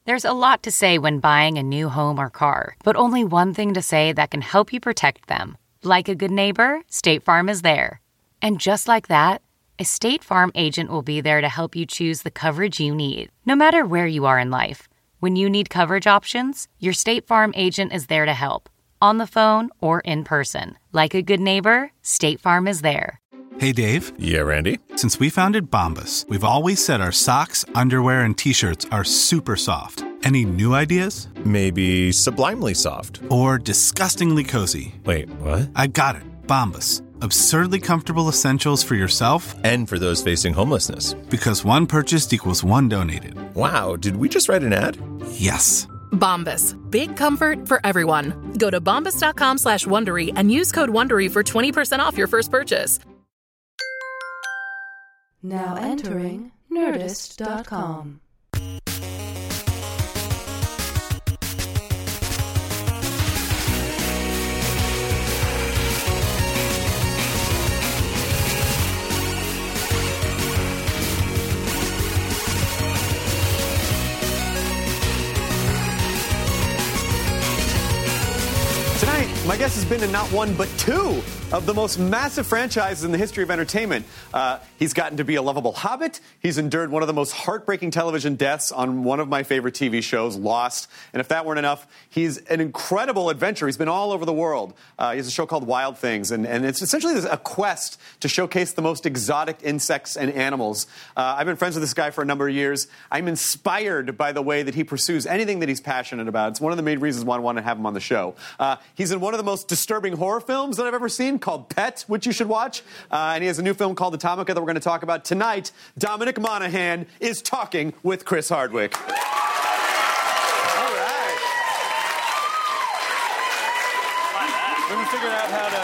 There's a lot to say when buying a new home or car, but only one thing to say that can help you protect them. Like a good neighbor, State Farm is there. And just like that, a State Farm agent will be there to help you choose the coverage you need, no matter where you are in life. When you need coverage options, your State Farm agent is there to help, on the phone or in person. Like a good neighbor, State Farm is there. Hey, Dave. Yeah, Randy? Since we founded Bombas, we've always said our socks, underwear, and T-shirts are super soft. Any new ideas? Maybe sublimely soft. Or disgustingly cozy. Wait, what? I got it. Bombas. Absurdly comfortable essentials for yourself and for those facing homelessness. Because one purchased equals one donated. Wow, did we just write an ad? Yes. Bombas. Big comfort for everyone. Go to bombas.com/Wondery and use code Wondery for 20% off your first purchase. Now entering Nerdist.com. Tonight, my guest has been in not one but two of the most massive franchises in the history of entertainment. He's gotten to be a lovable hobbit. He's endured one of the most heartbreaking television deaths on one of my favorite TV shows, Lost. And if that weren't enough, he's an incredible adventurer. He's been all over the world. He has a show called Wild Things, and it's essentially a quest to showcase the most exotic insects and animals. I've been friends with this guy for a number of years. I'm inspired by the way that he pursues anything that he's passionate about. It's one of the main reasons why I want to have him on the show. He's in one of the most disturbing horror films that I've ever seen, called Pet, which you should watch. And he has a new film called Atomica that we're going to talk about tonight. Dominic Monaghan is talking with Chris Hardwick. All right. We haven't figured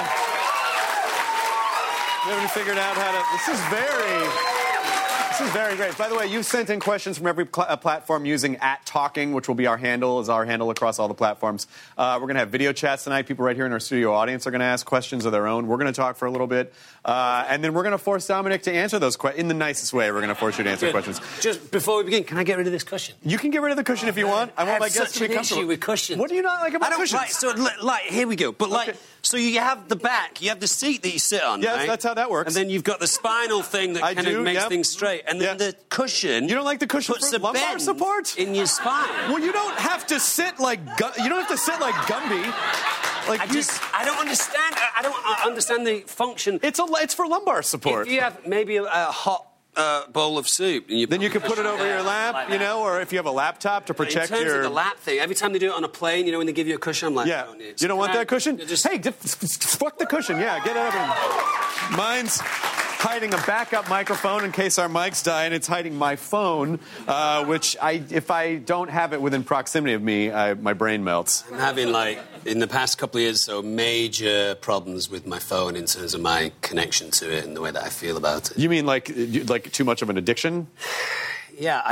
out how to... This is very great. By the way, you've sent in questions from every platform using @talking, which will be our handle across all the platforms. We're going to have video chats tonight. People right here in our studio audience are going to ask questions of their own. We're going to talk for a little bit. And then we're going to force Dominic to answer those questions in the nicest way. We're going to force you to answer questions. Just before we begin, can I get rid of this cushion? You can get rid of the cushion if you want. I want my guests to be comfortable. Issue with cushions. What do you not like about cushions? Right, so, here we go. But, okay. So you have the back, you have the seat that you sit on, yes, right? That's how that works. And then you've got the spinal thing that kind of makes things straight. And then the cushion... You don't like the cushion puts for a lumbar bend support? In your spine. Well, you don't have to sit like Gumby. I don't understand. I don't understand the function. It's for lumbar support. If you have maybe a hot bowl of soup, and then you can put it over your lap, like or if you have a laptop to protect in terms of the lap thing, every time they do it on a plane, when they give you a cushion, I'm like, yeah. You don't want that cushion? Hey, fuck the cushion. Yeah, get it over. Mine's hiding a backup microphone in case our mics die, and it's hiding my phone, which if I don't have it within proximity of me, my brain melts. I'm having, in the past couple of years, major problems with my phone in terms of my connection to it and the way that I feel about it. You mean like too much of an addiction? Yeah,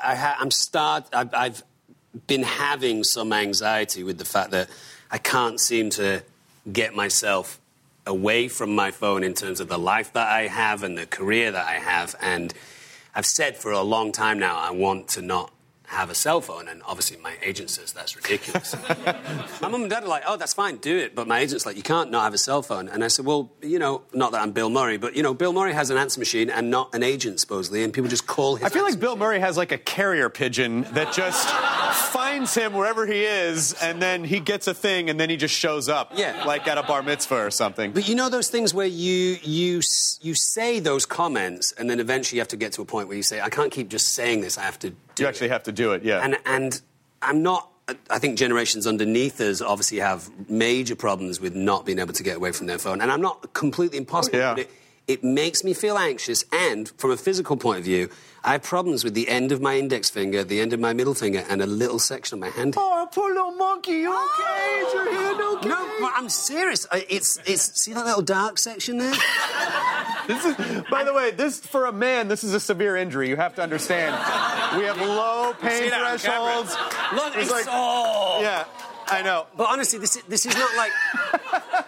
I've been having some anxiety with the fact that I can't seem to get myself away from my phone in terms of the life that I have and the career that I have. And I've said for a long time now I want to not have a cell phone, and obviously my agent says that's ridiculous. My mum and dad are like, oh, that's fine, do it. But my agent's like, you can't not have a cell phone. And I said, well, not that I'm Bill Murray, but, Bill Murray has an answer machine and not an agent, supposedly, and people just call his I feel like Bill Murray has a carrier pigeon that just finds him wherever he is, and then he gets a thing, and then he just shows up. Yeah. Like at a bar mitzvah or something. But those things where you say those comments, and then eventually you have to get to a point where you say, I can't keep just saying this, I have to do it. You actually have to do it, yeah. And I'm not... I think generations underneath us obviously have major problems with not being able to get away from their phone. And I'm not completely impossible, but it makes me feel anxious. And from a physical point of view, I have problems with the end of my index finger, the end of my middle finger, and a little section of my hand. Oh, poor little monkey. You okay? Is your hand okay? No, but I'm serious. It's see that little dark section there? By the way, for a man, this is a severe injury. You have to understand. We have low pain thresholds. Look, Yeah, I know. But honestly, this is not like...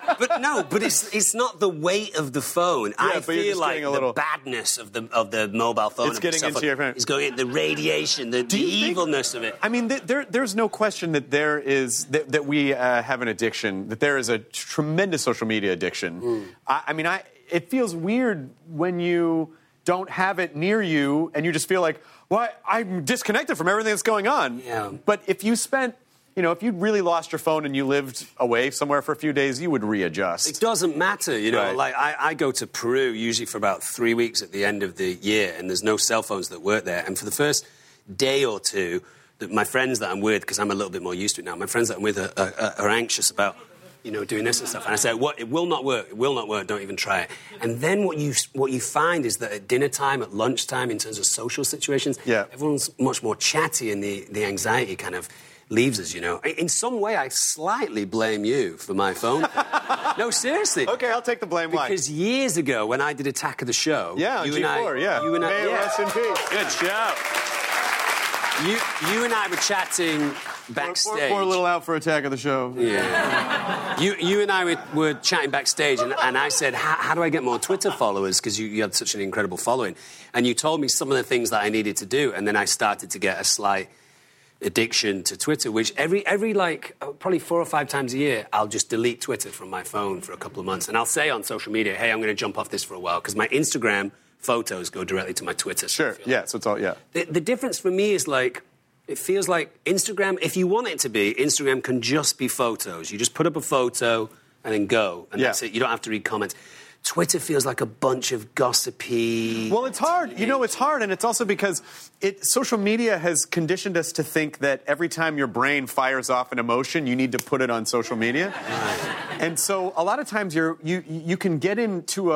but it's not the weight of the phone. I feel like the badness of the mobile phone. It's getting into your phone. It's going into the radiation, the evilness of it. I mean, there's no question that there is that we have an addiction. That there is a tremendous social media addiction. It feels weird when you don't have it near you and you just feel like, well, I'm disconnected from everything that's going on. Yeah. But if you spent, if you really lost your phone and you lived away somewhere for a few days, you would readjust. It doesn't matter, Right. Like I go to Peru usually for about 3 weeks at the end of the year, and there's no cell phones that work there. And for the first day or two, my friends that I'm with, because I'm a little bit more used to it now, my friends that I'm with are anxious about doing this and stuff. And I say, it will not work. It will not work. Don't even try it. And then what you find is that at dinner time, at lunchtime, in terms of social situations, everyone's much more chatty, and the anxiety kind of leaves us, In some way, I slightly blame you for my phone. No, seriously. Okay, I'll take the blame. Why? Because years ago, when I did Attack of the Show... Yeah, you G4, you and I, May rest in peace. Good show. You and I were chatting backstage. We're a little out for Attack of the Show. Yeah. you and I were chatting backstage, and I said, how do I get more Twitter followers? Because you had such an incredible following. And you told me some of the things that I needed to do, and then I started to get a slight addiction to Twitter, which every probably 4 or 5 times a year, I'll just delete Twitter from my phone for a couple of months. And I'll say on social media, hey, I'm going to jump off this for a while, because my Instagram photos go directly to my Twitter. Sure, yeah, so it's all, yeah. The difference for me is it feels like Instagram, if you want it to be, Instagram can just be photos. You just put up a photo and then go, and that's it. You don't have to read comments. Twitter feels like a bunch of gossipy... Well, it's hard. It's hard, and it's also because social media has conditioned us to think that every time your brain fires off an emotion, you need to put it on social media. Right. And so a lot of times you can get into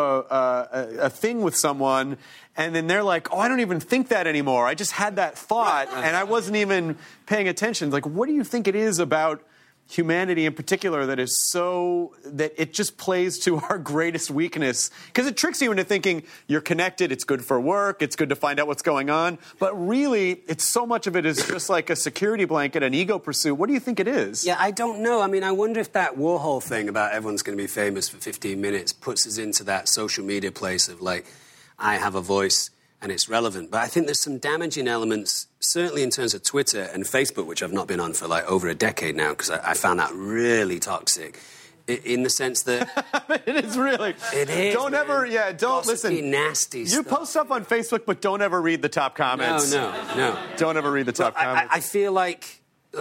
a thing with someone, and then they're like, oh, I don't even think that anymore. I just had that thought, and I wasn't even paying attention. Like, what do you think it is about humanity in particular that is so that it just plays to our greatest weakness? Because it tricks you into thinking you're connected, it's good for work, it's good to find out what's going on, but really it's so much of it is just like a security blanket, an ego pursuit. What do you think it is? Yeah, I don't know. I mean, I wonder if that Warhol thing about everyone's going to be famous for 15 minutes puts us into that social media place of like, I have a voice and it's relevant. But I think there's some damaging elements, certainly in terms of Twitter and Facebook, which I've not been on for over a decade now, because I found that really toxic. In the sense that... It is really. It is, Don't man. Ever, don't gossipy, listen. nasty stuff. You post stuff on Facebook, but don't ever read the top comments. No. Don't ever read the top comments. I feel like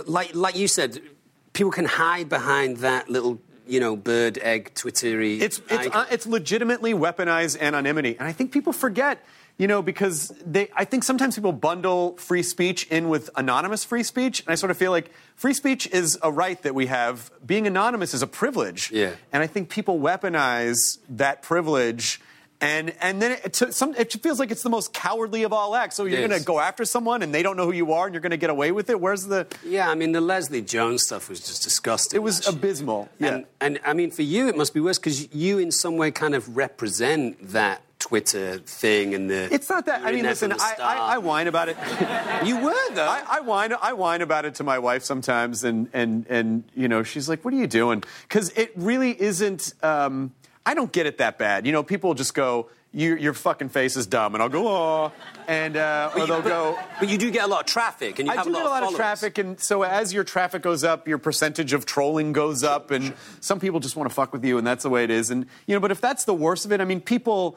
you said, people can hide behind that little... bird egg Twittery. It's legitimately weaponized anonymity, and I think people forget. Because I think sometimes people bundle free speech in with anonymous free speech, and I sort of feel like free speech is a right that we have. Being anonymous is a privilege. Yeah. And I think people weaponize that privilege, and then it feels like it's the most cowardly of all acts. So you're going to go after someone, and they don't know who you are, and you're going to get away with it? Where's the... Yeah, I mean, the Leslie Jones stuff was just disgusting. It was abysmal. Yeah. And I mean, for you, it must be worse, because you in some way kind of represent that Twitter thing and the... It's not that... I mean, listen, I whine about it. You were, though. I whine about it to my wife sometimes, and she's like, what are you doing? Because it really isn't... I don't get it that bad. People just go, your fucking face is dumb, and I'll go, oh, and or they'll go... But you do get a lot of traffic, and you have a lot of followers. I do get a lot of traffic, and so as your traffic goes up, your percentage of trolling goes up, and some people just want to fuck with you, and that's the way it is. And, but if that's the worst of it, I mean, people...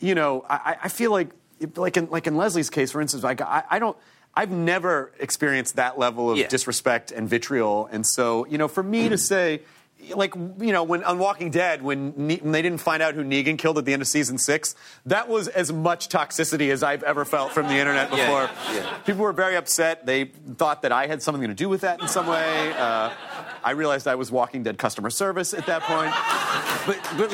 I feel like in Leslie's case, for instance, I've never experienced that level of disrespect and vitriol. And so, for me to say, when on Walking Dead, when they didn't find out who Negan killed at the end of season 6, that was as much toxicity as I've ever felt from the internet before. Yeah. People were very upset. They thought that I had something to do with that in some way. I realized I was Walking Dead customer service at that point. But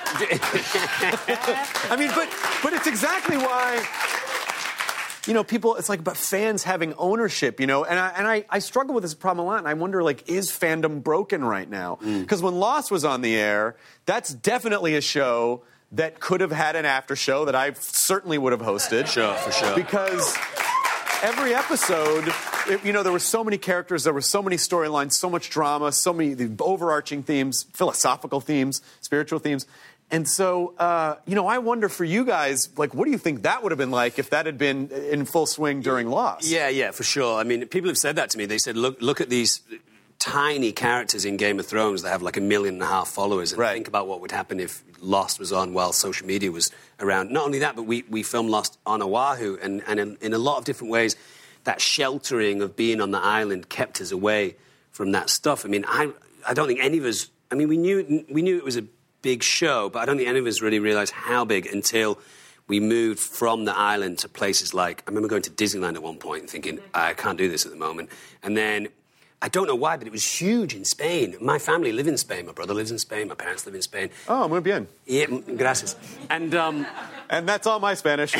I mean, but it's exactly why, people, it's like about fans having ownership, and I struggle with this problem a lot, and I wonder, is fandom broken right now? Because when Lost was on the air, that's definitely a show that could have had an after show that I certainly would have hosted. Sure, for sure. Because every episode, there were so many characters, there were so many storylines, so much drama, so many the overarching themes, philosophical themes, spiritual themes. And so, I wonder for you guys, like, what do you think that would have been like if that had been in full swing during Lost? Yeah, for sure. I mean, people have said that to me. They said, look at these tiny characters in Game of Thrones that have like 1.5 million followers, and think about what would happen if Lost was on while social media was around. Not only that, but we filmed Lost on Oahu, and in a lot of different ways, that sheltering of being on the island kept us away from that stuff. I mean, I don't think any of us... I mean, we knew it was a big show, but I don't think any of us really realised how big until we moved from the island to places like... I remember going to Disneyland at one point and thinking, I can't do this at the moment. And then, I don't know why, but it was huge in Spain. My family live in Spain. My brother lives in Spain. My parents live in Spain. Oh, muy bien. Yeah, gracias. And that's all my Spanish.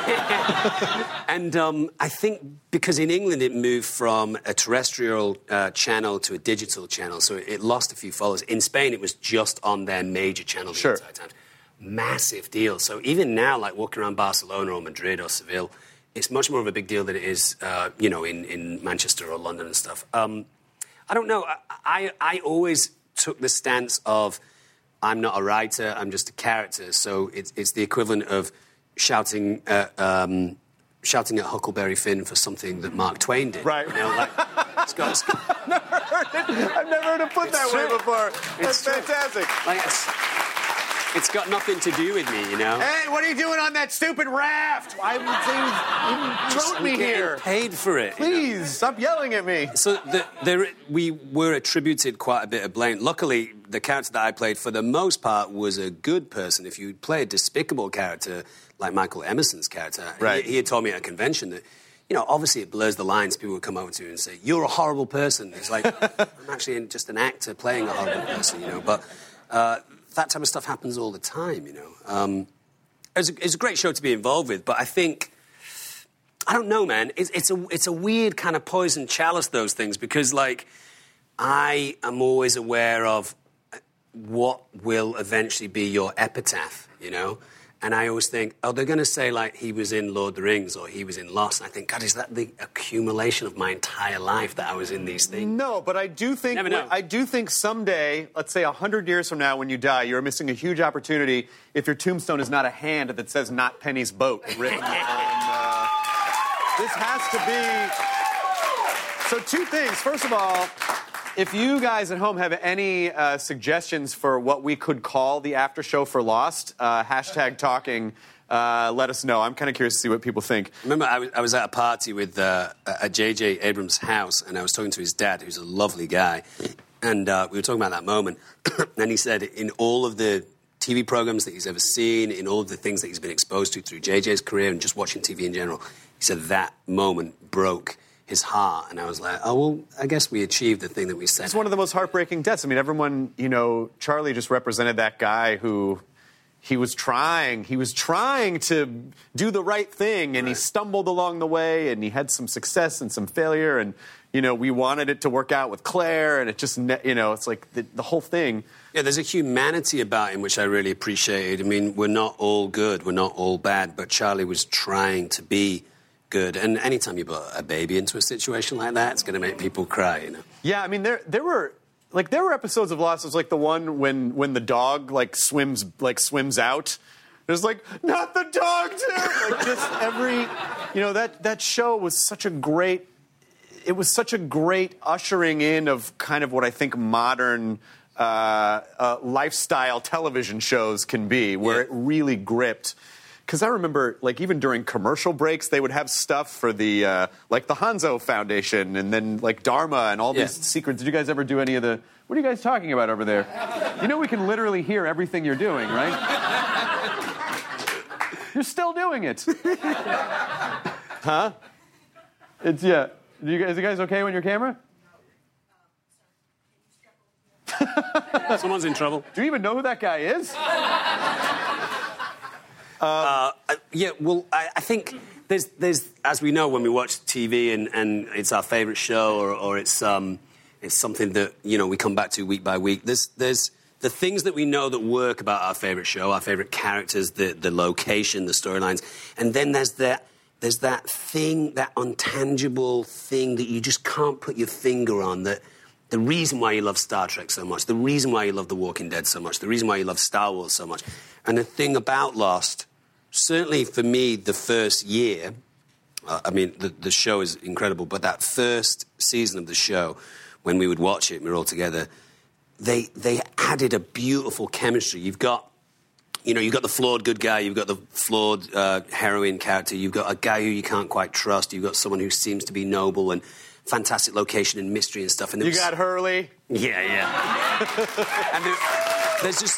And I think because in England it moved from a terrestrial channel to a digital channel, so it lost a few followers. In Spain, it was just on their major channel the entire time. Massive deal. So even now, like walking around Barcelona or Madrid or Seville, it's much more of a big deal than it is, in Manchester or London and stuff. I don't know. I always took the stance of I'm not a writer, I'm just a character. So it's the equivalent of shouting at Huckleberry Finn for something that Mark Twain did. Right. I've never heard it. I've never heard it put that way before. That's fantastic. It's got nothing to do with me, Hey, what are you doing on that stupid raft? I would say, me here. Paid for it. Please, stop yelling at me. So we were attributed quite a bit of blame. Luckily, the character that I played, for the most part, was a good person. If you play a despicable character, like Michael Emerson's character, he had told me at a convention that, obviously it blurs the lines. People would come over to you and say, you're a horrible person. It's like, I'm actually just an actor playing a horrible person, But... that type of stuff happens all the time, It's a great show to be involved with, but I think... I don't know, man. It's a weird kind of poison chalice, those things, because, I am always aware of what will eventually be your epitaph, And I always think, they're going to say, he was in Lord of the Rings or he was in Lost. And I think, God, is that the accumulation of my entire life that I was in these things? No, but I do think someday, let's say 100 years from now when you die, you're missing a huge opportunity if your tombstone is not a hand that says "Not Penny's Boat" written on... This has to be... So 2 things. First of all... If you guys at home have any suggestions for what we could call the after show for Lost, #talking, let us know. I'm kind of curious to see what people think. Remember, I was at a party with at J.J. Abrams' house, and I was talking to his dad, who's a lovely guy, and we were talking about that moment. And he said in all of the TV programs that he's ever seen, in all of the things that he's been exposed to through J.J.'s career and just watching TV in general, he said that moment broke his heart, and I was like, I guess we achieved the thing that we said. It's one of the most heartbreaking deaths. I mean, everyone, Charlie just represented that guy who he was trying to do the right thing, and he stumbled along the way, and he had some success and some failure, and, we wanted it to work out with Claire, and it just, it's like the whole thing. Yeah, there's a humanity about him which I really appreciated. I mean, we're not all good, we're not all bad, but Charlie was trying to be good. And anytime you put a baby into a situation like that, it's going to make people cry, Yeah, I mean, there were episodes of Lost. It was like the one when the dog swims out. There's not the dog too. Just every, that show was such a great. It was such a great ushering in of kind of what I think modern lifestyle television shows can be, where it really gripped. Because I remember, even during commercial breaks, they would have stuff for the, the Hanzo Foundation and then, Dharma and all these secrets. Did you guys ever do any of the... What are you guys talking about over there? We can literally hear everything you're doing, right? You're still doing it. Huh? It's, yeah. Is you guys okay on your camera? Someone's in trouble. Do you even know who that guy is? I think there's as we know when we watch TV and it's our favourite show or it's something that we come back to week by week. There's the things that we know that work about our favourite show, our favourite characters, the location, the storylines, and then there's that there's that thing, that intangible thing that you just can't put your finger on, that the reason why you love Star Trek so much, the reason why you love The Walking Dead so much, the reason why you love Star Wars so much. And the thing about Lost, certainly for me, the first year, the show is incredible, but that first season of the show, when we would watch it and we were all together, they added a beautiful chemistry. You've got the flawed good guy, you've got the flawed heroine character, you've got a guy who you can't quite trust, you've got someone who seems to be noble and fantastic location and mystery and stuff. And you got Hurley. Yeah. And there's just...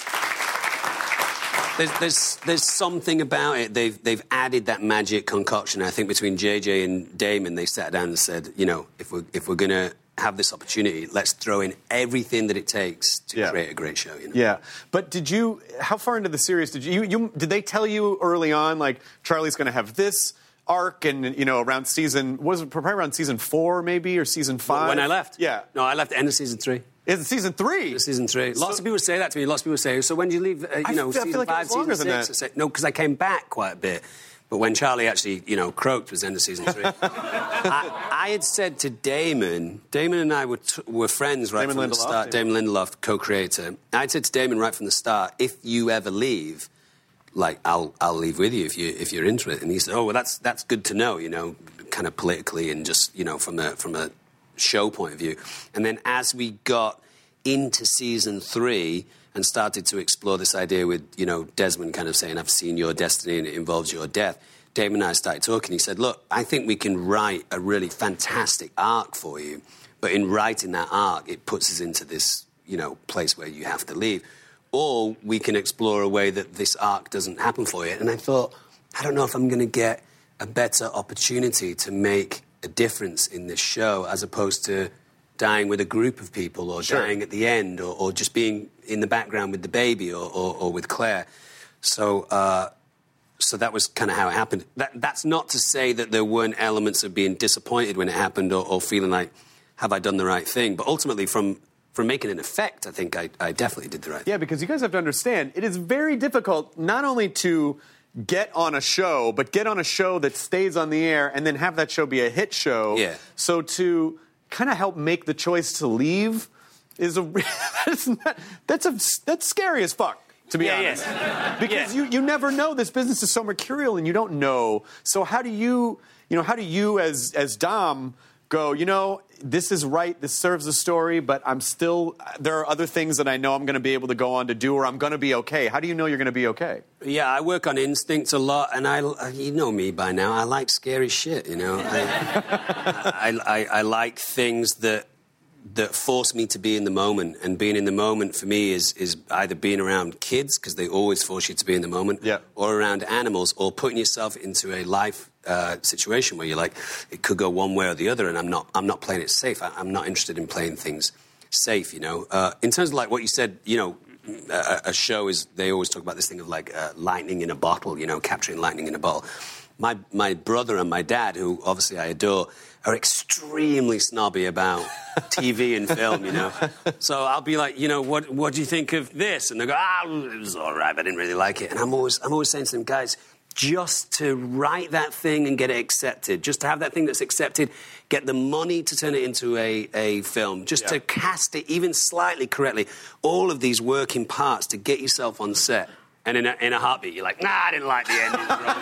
There's something about it. They've added that magic concoction. I think between JJ and Damon, they sat down and said, if we're going to have this opportunity, let's throw in everything that it takes to create a great show. Yeah, but how far into the series did did they tell you early on, like, Charlie's going to have this arc, and around probably around season 4 maybe, or season 5? When I left? Yeah. No, I left end of season 3. Is it season 3? Season 3. Lots of people say that to me. Lots of people say, so when did you leave, I season feel like 5, it was longer season than 6? that. I said, no, because I came back quite a bit. But when Charlie actually, croaked was end of season 3. I had said to Damon and I were friends right from the start. Damon Lindelof, co-creator. I'd said to Damon right from the start, if you ever leave, like, I'll leave with you if you're into it. And he said, oh, well, that's good to know, kind of politically and just, from a show point of view. And then as we got into season 3 and started to explore this idea with, Desmond kind of saying, I've seen your destiny and it involves your death, Damon and I started talking. He said, look, I think we can write a really fantastic arc for you, but in writing that arc, it puts us into this, place where you have to leave. Or we can explore a way that this arc doesn't happen for you. And I thought, I don't know if I'm going to get a better opportunity to make a difference in this show as opposed to dying with a group of people or dying at the end or just being in the background with the baby or with Claire. So that was kind of how it happened. That's not to say that there weren't elements of being disappointed when it happened or feeling like, have I done the right thing? But ultimately, from making an effect, I think I definitely did the right thing. Yeah, because you guys have to understand, it is very difficult not only to get on a show, but get on a show that stays on the air and then have that show be a hit show. Yeah. So to kind of help make the choice to leave is that's scary as fuck, to be honest. Yeah. Because you never know. This business is so mercurial and you don't know. So how do you as Dom go, this is right, this serves the story, but there are other things that I know I'm going to be able to go on to do, or I'm going to be okay. How do you know you're going to be okay? Yeah, I work on instincts a lot, and you know me by now, I like scary shit, I like things that force me to be in the moment, and being in the moment for me is either being around kids, because they always force you to be in the moment, or around animals, or putting yourself into a life situation where you're like, it could go one way or the other, and I'm not playing it safe. I'm not interested in playing things safe, In terms of like what you said, a show is, they always talk about this thing of like lightning in a bottle, capturing lightning in a bottle. My brother and my dad, who obviously I adore, are extremely snobby about TV and film, So I'll be like, what do you think of this? And they go, it was all right, but I didn't really like it. And I'm always saying to them, guys, just to write that thing and get it accepted, just to have that thing that's accepted, get the money to turn it into a film, just to cast it even slightly correctly, all of these working parts to get yourself on set. And in a heartbeat, you're like, I didn't like the ending.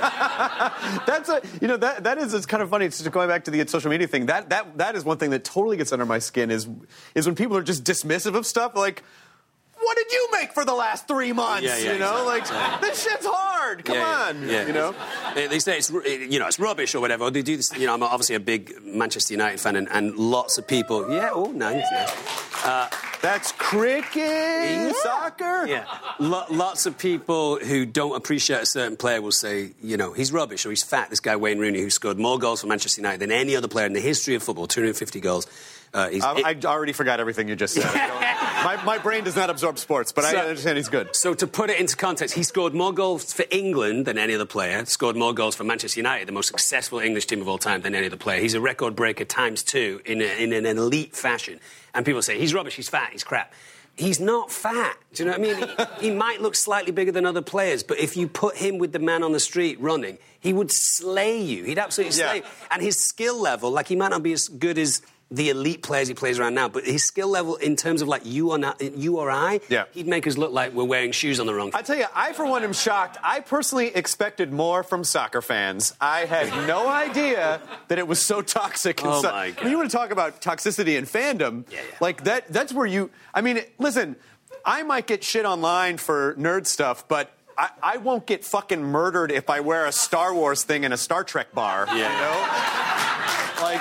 That is kind of funny. It's just going back to the social media thing. That is one thing that totally gets under my skin is when people are just dismissive of stuff. Like, what did you make for the last 3 months? This shit's hard. Come on. They say it's rubbish or whatever. Or they do this. I'm obviously a big Manchester United fan, and lots of people. Yeah. Oh, nice. That's cricket, soccer. Yeah. Lots of people who don't appreciate a certain player will say, he's rubbish or he's fat. This guy Wayne Rooney, who scored more goals for Manchester United than any other player in the history of football, 250 goals. I already forgot everything you just said. My brain does not absorb sports, but I understand he's good. So to put it into context, he scored more goals for England than any other player, scored more goals for Manchester United, the most successful English team of all time, than any other player. He's a record breaker ×2 in an elite fashion. And people say, he's rubbish, he's fat, he's crap. he's not fat. Do you know what I mean? He might look slightly bigger than other players, but if you put him with the man on the street running, he would slay you. He'd absolutely slay you. And his skill level, like, he might not be as good as the elite players he plays around now, but his skill level in terms of, like, you or I, he'd make us look like we're wearing shoes on the wrong foot. I tell you, I, for one, am shocked. I personally expected more from soccer fans. I had no idea that it was so toxic. Oh, my God. I mean, you want to talk about toxicity in fandom? Like, that's where you... I mean, listen, I might get shit online for nerd stuff, but I won't get fucking murdered if I wear a Star Wars thing in a Star Trek bar, you know? Like,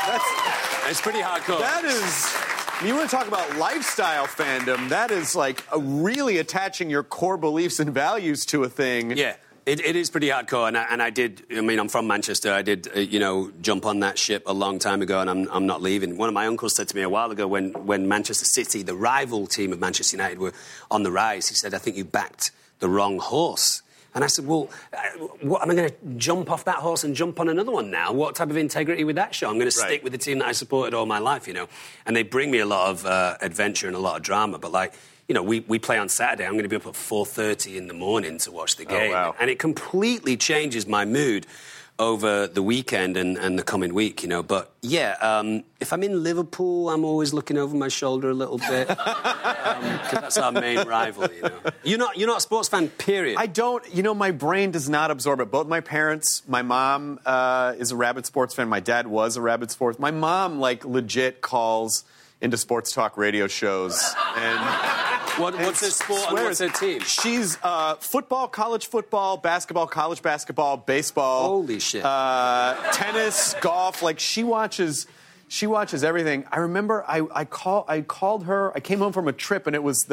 it's pretty hardcore. That is... You want to talk about lifestyle fandom, that is like really attaching your core beliefs and values to a thing. Yeah, it is pretty hardcore. And I did, I mean, I'm from Manchester. I did, jump on that ship a long time ago, and I'm not leaving. One of my uncles said to me a while ago when Manchester City, the rival team of Manchester United, were on the rise, he said, I think you backed the wrong horse. And I said, well, what, am I going to jump off that horse and jump on another one now? What type of integrity would that show? I'm going to stick with the team that I supported all my life, And they bring me a lot of adventure and a lot of drama. But, like, we play on Saturday. I'm going to be up at 4:30 in the morning to watch the game. Oh, wow. And it completely changes my mood over the weekend and the coming week, But, if I'm in Liverpool, I'm always looking over my shoulder a little bit. Because that's our main rival, You're not a sports fan, period. I don't, my brain does not absorb it. Both my parents, my mom is a rabid sports fan. My dad was a rabid sports. My mom, like, legit calls into sports talk radio shows. And what's her sport and what's her team? She's football, college football, basketball, college basketball, baseball. Holy shit. Tennis, golf. Like, she watches everything. I remember I called her. I came home from a trip, and it was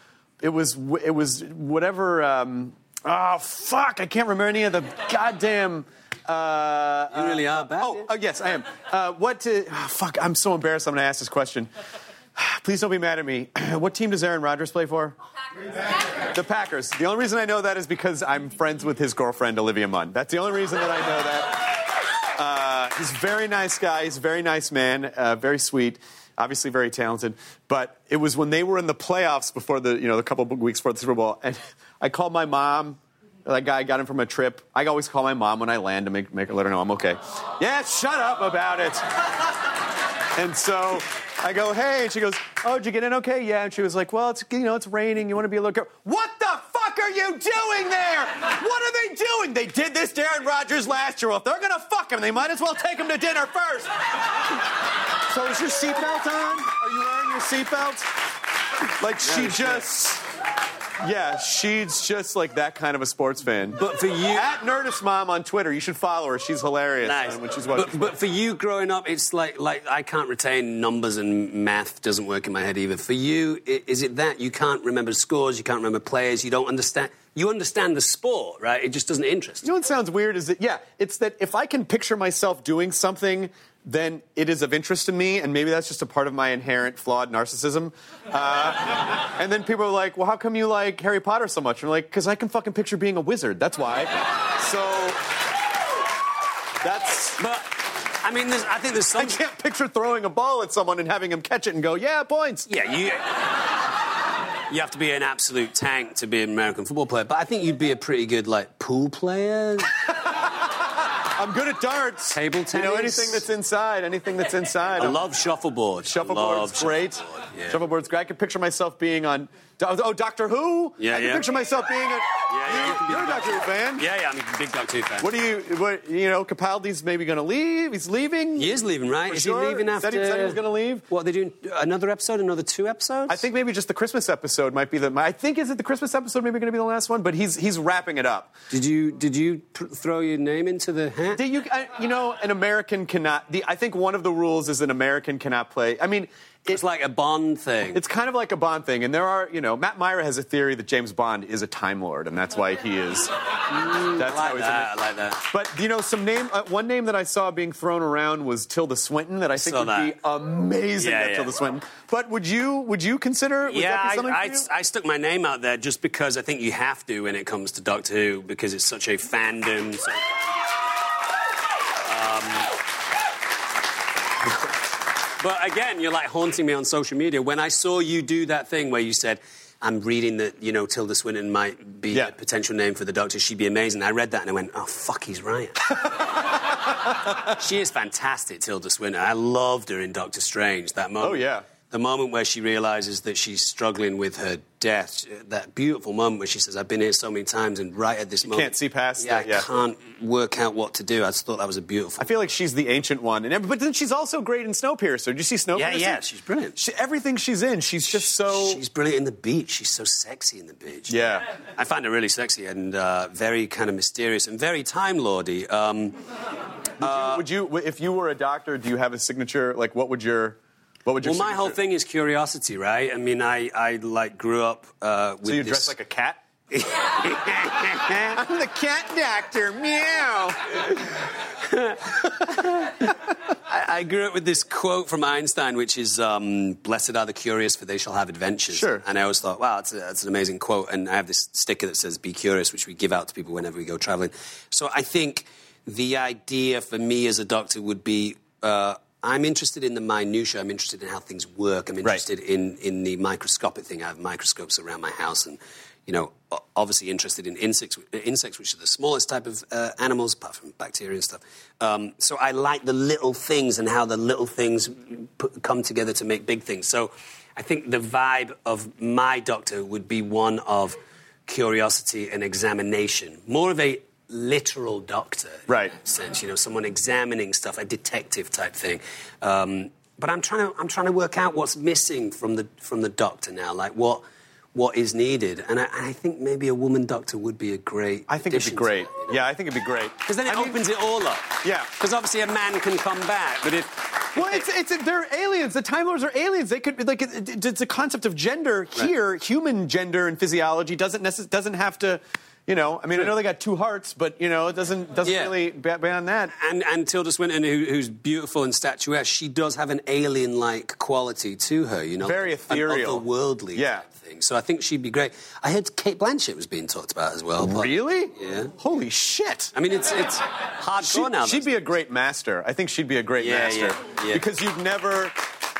whatever. I can't remember any of the goddamn. You really are bad. Oh, yes, I am. I'm so embarrassed. I'm going to ask this question. Please don't be mad at me. What team does Aaron Rodgers play for? Packers. The Packers. The only reason I know that is because I'm friends with his girlfriend, Olivia Munn. That's the only reason that I know that. He's a very nice guy. He's a very nice man. Very sweet. Obviously very talented. But it was when they were in the playoffs before the couple of weeks before the Super Bowl, and I called my mom. That guy got him from a trip. I always call my mom when I land to make her let her know I'm okay. Yeah, shut up about it. And so I go, hey, and she goes, oh, did you get in okay? Yeah, and she was like, well, it's raining. You want to be a little careful. What the fuck are you doing there? What are they doing? They did this to Aaron Rodgers last year. Well, if they're gonna fuck him, they might as well take him to dinner first. So is your seatbelt on? Are you wearing your seatbelt? Like, she's just like that kind of a sports fan. But for you... At Nerdist Mom on Twitter, you should follow her. She's hilarious. Nice. When she's but for you growing up, it's like I can't retain numbers, and math doesn't work in my head either. For you, is it that you can't remember scores, you can't remember players, you don't understand... You understand the sport, right? It just doesn't interest you. You know what sounds weird is that, it's that if I can picture myself doing something, then it is of interest to me, and maybe that's just a part of my inherent flawed narcissism. And then people are like, well, how come you like Harry Potter so much? And I'm like, because I can fucking picture being a wizard. That's why. So that's... But, I mean, I think there's some... I can't picture throwing a ball at someone and having him catch it and go, yeah, points. Yeah, you have to be an absolute tank to be an American football player. But I think you'd be a pretty good, pool player. I'm good at darts. Table tennis. Anything that's inside. I love shuffleboard. Shuffleboard's great. Shuffleboard, yeah. Shuffleboard's great. I can picture myself being on... Doctor Who? Yeah, I can picture myself being a... You're a Doctor Who fan. Yeah, I'm a big Doctor Who fan. Capaldi's maybe going to leave? He's leaving? He is leaving, right? Is sure? he leaving after... Said he was going to leave? What, they're doing another episode, another 2 episodes? I think maybe just the Christmas episode might be is it the Christmas episode maybe going to be the last one? But he's wrapping it up. Did you throw your name into the hat? An American cannot... I think one of the rules is an American cannot play... I mean... It's like a Bond thing. It's kind of like a Bond thing. And there are, Matt Myra has a theory that James Bond is a Time Lord, and that's why he is... I like that. But, one name that I saw being thrown around was Tilda Swinton, that I think would be amazing at Tilda Swinton. But would you consider... I stuck my name out there just because I think you have to when it comes to Doctor Who, because it's such a fandom... But again, you're like haunting me on social media. When I saw you do that thing where you said, I'm reading that, you know, Tilda Swinton might be a potential name for the Doctor. She'd be amazing. I read that and I went, oh, fuck, he's right. She is fantastic, Tilda Swinton. I loved her in Doctor Strange, that moment. Oh, yeah. The moment where she realises that she's struggling with her death, that beautiful moment where she says, I've been here so many times, and right at this moment... Can't see past it, I can't work out what to do. I just thought that was a beautiful... I feel like she's the ancient one. But then she's also great in Snowpiercer. Did you see Snowpiercer? Yeah, she's brilliant. Everything she's in, she's just so... She's brilliant in The Beach. She's so sexy in The Beach. Yeah. I find her really sexy and very kind of mysterious and very Time-Lordy. Would you, if you were a doctor, do you have a signature? Like, what would your my whole thing is curiosity, right? I mean, I like grew up with So you dress like a cat? I'm the cat doctor, meow. I grew up with this quote from Einstein, which is, blessed are the curious, for they shall have adventures. Sure. And I always thought, wow, that's an amazing quote. And I have this sticker that says, be curious, which we give out to people whenever we go travelling. So I think the idea for me as a doctor would be... I'm interested in the minutiae. I'm interested in how things work. I'm interested in the microscopic thing. I have microscopes around my house and, you know, obviously interested in insects, which are the smallest type of animals, apart from bacteria and stuff. So I like the little things and how the little things come together to make big things. So I think the vibe of my doctor would be one of curiosity and examination. More of a literal doctor, right? In that sense, you know, someone examining stuff, a detective type thing. But I'm trying to work out what's missing from the doctor now, like what is needed. And I think maybe a woman doctor would be a great. I think it'd be great. You know? Yeah, I think it'd be great because then it opens it all up. Yeah, because obviously a man can come back, but if they're aliens. The Time Lords are aliens. They could like it's a concept of gender here. Right. Human gender and physiology doesn't have to. You know, I mean, I know they got two hearts, but, you know, it doesn't really beyond that. And Tilda Swinton, who's beautiful and statuesque, she does have an alien-like quality to her, you know. Very ethereal. An otherworldly type thing. So I think she'd be great. I heard Kate Blanchett was being talked about as well. Really? Yeah. Holy shit. I mean, it's hardcore now. She'd be a great master. I think she'd be a great master. Yeah. Because you'd never...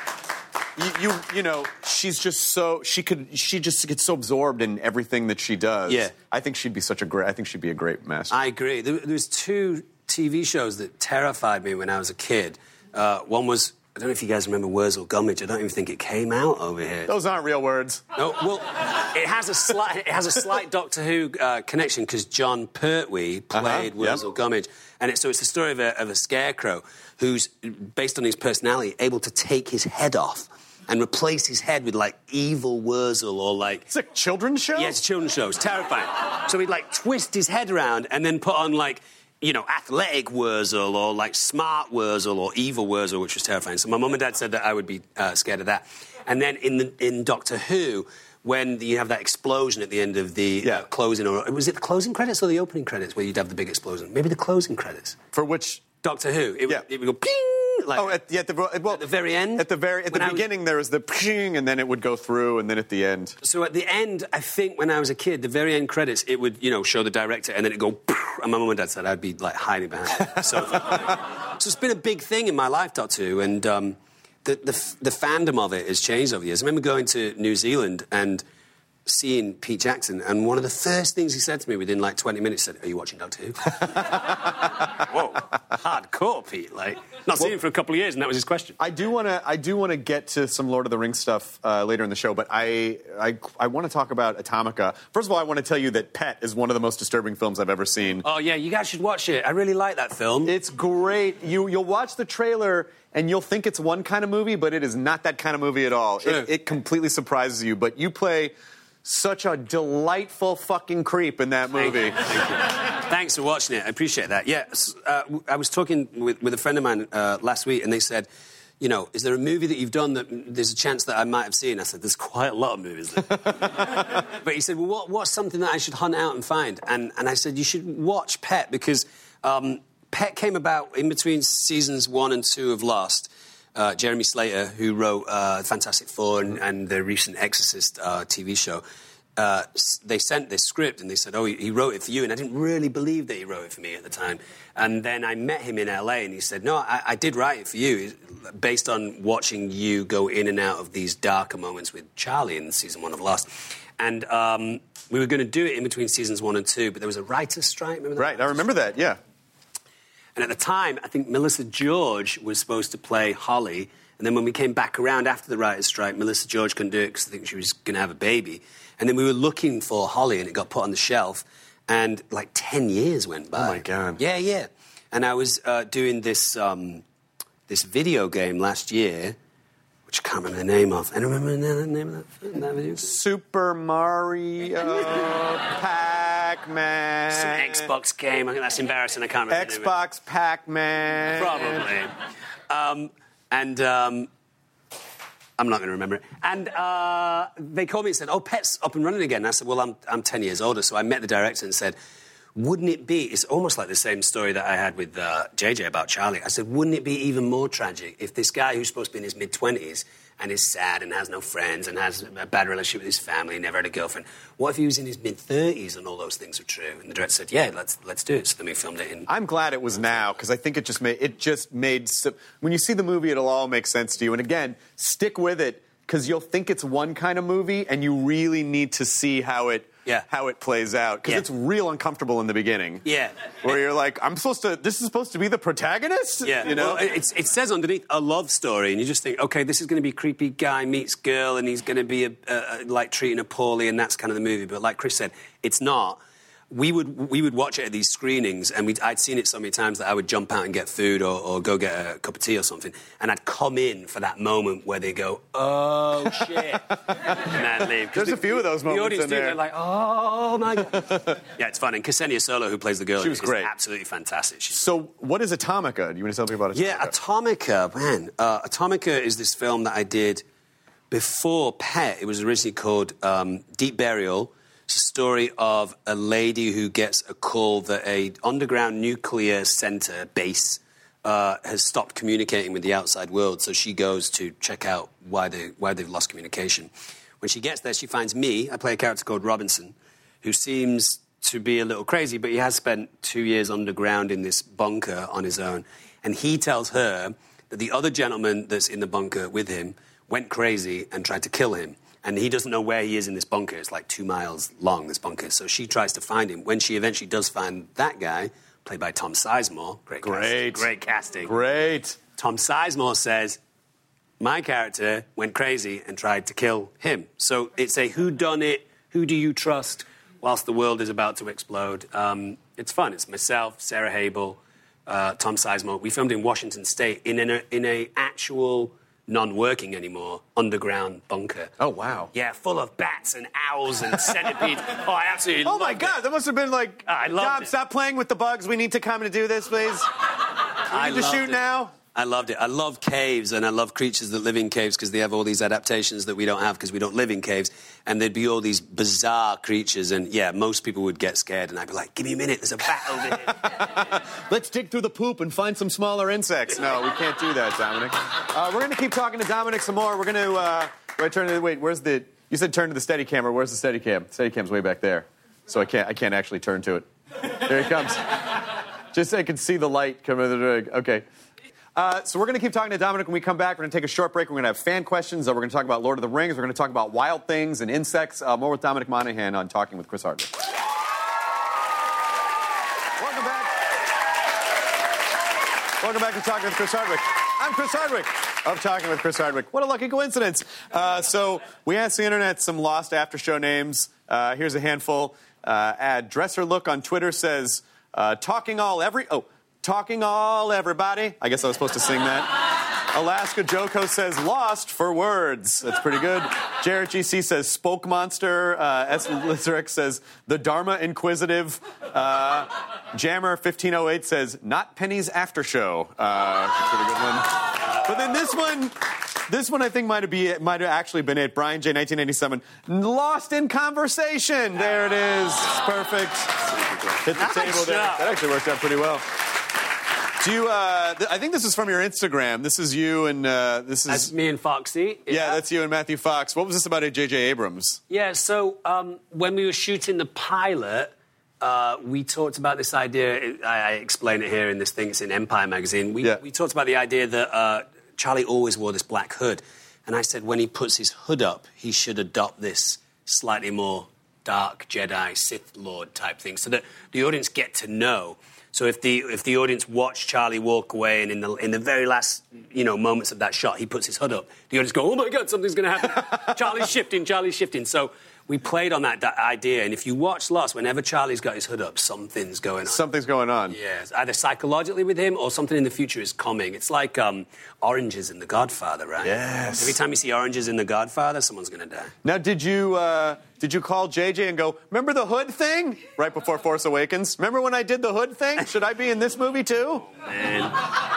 You know, she's just so she just gets so absorbed in everything that she does. Yeah, I think she'd be a great master. I agree. There was two TV shows that terrified me when I was a kid. One was, I don't know if you guys remember Wurzel Gummidge. I don't even think it came out over here. Those aren't real words. No, well, it has a slight Doctor Who connection because John Pertwee played Wurzel Gummidge, and so it's the story of a scarecrow who's, based on his personality, able to take his head off and replace his head with, like, evil Wurzel or, like... It's a children's show? Yeah, it's a children's show. It's terrifying. So he'd, like, twist his head around and then put on, like, you know, athletic Wurzel or, like, smart Wurzel or evil Wurzel, which was terrifying. So my mum and dad said that I would be scared of that. And then in Doctor Who, when you have that explosion at the end of the closing... or was it the closing credits or the opening credits where you'd have the big explosion? Maybe the closing credits. For which... Doctor Who. It would go ping! Like, at the very end? At the beginning, there was the ping, and then it would go through, and then at the end. So at the end, I think when I was a kid, the very end credits, it would, you know, show the director, and then it'd go, and my mum and dad said I'd be, like, hiding behind the sofa. So it's been a big thing in my life, Doctor Who, and the fandom of it has changed over the years. I remember going to New Zealand and seeing Pete Jackson, and one of the first things he said to me within, like, 20 minutes, said, are you watching Doctor Who? Whoa, hardcore, Pete, like... Not seen him for a couple of years, and that was his question. I do want to get to some Lord of the Rings stuff later in the show, but I want to talk about Atomica. First of all, I want to tell you that Pet is one of the most disturbing films I've ever seen. Oh yeah, you guys should watch it. I really like that film. It's great. You'll watch the trailer and you'll think it's one kind of movie, but it is not that kind of movie at all. It completely surprises you. But you play such a delightful fucking creep in that movie. Thank you. Thanks for watching it. I appreciate that. Yeah, I was talking with a friend of mine last week, and they said, you know, is there a movie that you've done that there's a chance that I might have seen? I said, there's quite a lot of movies there. But he said, well, what's something that I should hunt out and find? And I said, you should watch Pet, because Pet came about in between seasons 1 and 2 of Lost. Jeremy Slater, who wrote Fantastic Four and the recent Exorcist TV show, they sent this script and they said, oh, he wrote it for you. And I didn't really believe that he wrote it for me at the time. And then I met him in L.A. and he said, no, I did write it for you based on watching you go in and out of these darker moments with Charlie in season 1 of Lost. And we were going to do it in between seasons 1 and 2, but there was a writer's strike. Remember that? Right, I remember that, yeah. And at the time, I think Melissa George was supposed to play Holly. And then when we came back around after the writer's strike, Melissa George couldn't do it because I think she was going to have a baby. And then we were looking for Holly, and it got put on the shelf. And like 10 years went by. Oh, my God. Yeah. And I was doing this this video game last year, which I can't remember the name of. And remember the name of that video? Super Mario Pac-Man. Some Xbox game. I think that's embarrassing. I can't remember the name of it. Xbox Pac-Man. Probably. I'm not going to remember it. And they called me and said, oh, Pet's up and running again. And I said, well, I'm 10 years older. So I met the director and said, wouldn't it be... It's almost like the same story that I had with JJ about Charlie. I said, wouldn't it be even more tragic if this guy who's supposed to be in his mid-20s and is sad and has no friends and has a bad relationship with his family, never had a girlfriend, what if he was in his mid-30s and all those things were true? And the director said, yeah, let's do it. So then we filmed it in... I'm glad it was now, because I think it just made... When you see the movie, it'll all make sense to you. And again, stick with it, because you'll think it's one kind of movie, and you really need to see how it plays out. Because it's real uncomfortable in the beginning. Yeah. Where you're like, this is supposed to be the protagonist? Yeah. You know? Well, it says underneath a love story, and you just think, okay, this is going to be creepy guy meets girl, and he's going to be like treating her poorly, and that's kind of the movie. But like Chris said, it's not. We would watch it at these screenings, and I'd seen it so many times that I would jump out and get food or go get a cup of tea or something, and I'd come in for that moment where they go, oh, shit, and I'd leave. There's a few of those moments the audience in there. They're like, oh, my God. Yeah, it's fun. And Ksenia Solo, who plays the girl, she was great. Absolutely fantastic. So what is Atomica? Do you want to tell me about Atomica? Yeah, Atomica, man. Atomica is this film that I did before Pet. It was originally called Deep Burial. It's a story of a lady who gets a call that a underground nuclear center base has stopped communicating with the outside world. So she goes to check out why they've lost communication. When she gets there, she finds me. I play a character called Robinson, who seems to be a little crazy, but he has spent 2 years underground in this bunker on his own. And he tells her that the other gentleman that's in the bunker with him went crazy and tried to kill him. And he doesn't know where he is in this bunker. It's like 2 miles long, this bunker. So she tries to find him. When she eventually does find that guy, played by Tom Sizemore, great casting. Great. Tom Sizemore says, my character went crazy and tried to kill him. So it's a whodunit, who do you trust whilst the world is about to explode. It's fun. It's myself, Sarah Habel, Tom Sizemore. We filmed in Washington State in a actual... non-working anymore, underground bunker. Oh, wow. Yeah, full of bats and owls and centipedes. Oh, I absolutely loved it. Oh, my God, that must have been like, I loved Dom, it. stop playing with the bugs. We need to come and do this, please. We need to shoot now. I loved it. I love caves, and I love creatures that live in caves because they have all these adaptations that we don't have because we don't live in caves. And there'd be all these bizarre creatures, and, yeah, most people would get scared, and I'd be like, give me a minute, there's a bat over here. Let's dig through the poop and find some smaller insects. No, we can't do that, Dominic. We're going to keep talking to Dominic some more. We're going to turn to the... Wait, where's the... You said turn to the steady camera. Where's the steady cam? Steady cam's way back there. So I can't actually turn to it. There he comes. Just so I can see the light come in the rig. Okay. So we're going to keep talking to Dominic. When we come back, we're going to take a short break. We're going to have fan questions. We're going to talk about Lord of the Rings. We're going to talk about wild things and insects. More with Dominic Monaghan on Talking with Chris Hardwick. Welcome back. Welcome back to Talking with Chris Hardwick. I'm Chris Hardwick of Talking with Chris Hardwick. What a lucky coincidence. So we asked the internet some lost after show names. Here's a handful. Dresser Look on Twitter says, Talking all everybody. I guess I was supposed to sing that. Alaska Joko says Lost for words. That's pretty good. Jarrett GC says Spoke Monster. S. Lizarek says The Dharma Inquisitive. Jammer 1508 says Not Penny's After Show. That's a pretty good one. But then this one I think might have actually been it. Brian J. 1987. Lost in Conversation. There it is. Perfect. Hit the table there. That actually worked out pretty well. Do you? I think this is from your Instagram. This is you and this is. That's me and Foxy. Yeah, that's you and Matthew Fox. What was this about J.J. Abrams? Yeah, so when we were shooting the pilot, we talked about this idea. I explain it here in this thing. It's in Empire magazine. We talked about the idea that Charlie always wore this black hood. And I said when he puts his hood up, he should adopt this slightly more dark Jedi, Sith Lord type thing so that the audience get to know. So if the audience watch Charlie walk away and in the very last moments of that shot he puts his hood up, the audience go, oh my God, something's going to happen. Charlie's shifting. So we played on that idea, and if you watch Lost, whenever Charlie's got his hood up, something's going on. Something's going on. Yeah, either psychologically with him or something in the future is coming. It's like oranges in The Godfather, right? Yes. Every time you see oranges in The Godfather, someone's going to die. Now, did you call JJ and go, remember the hood thing? Right before Force Awakens? Remember when I did the hood thing? Should I be in this movie too? Man.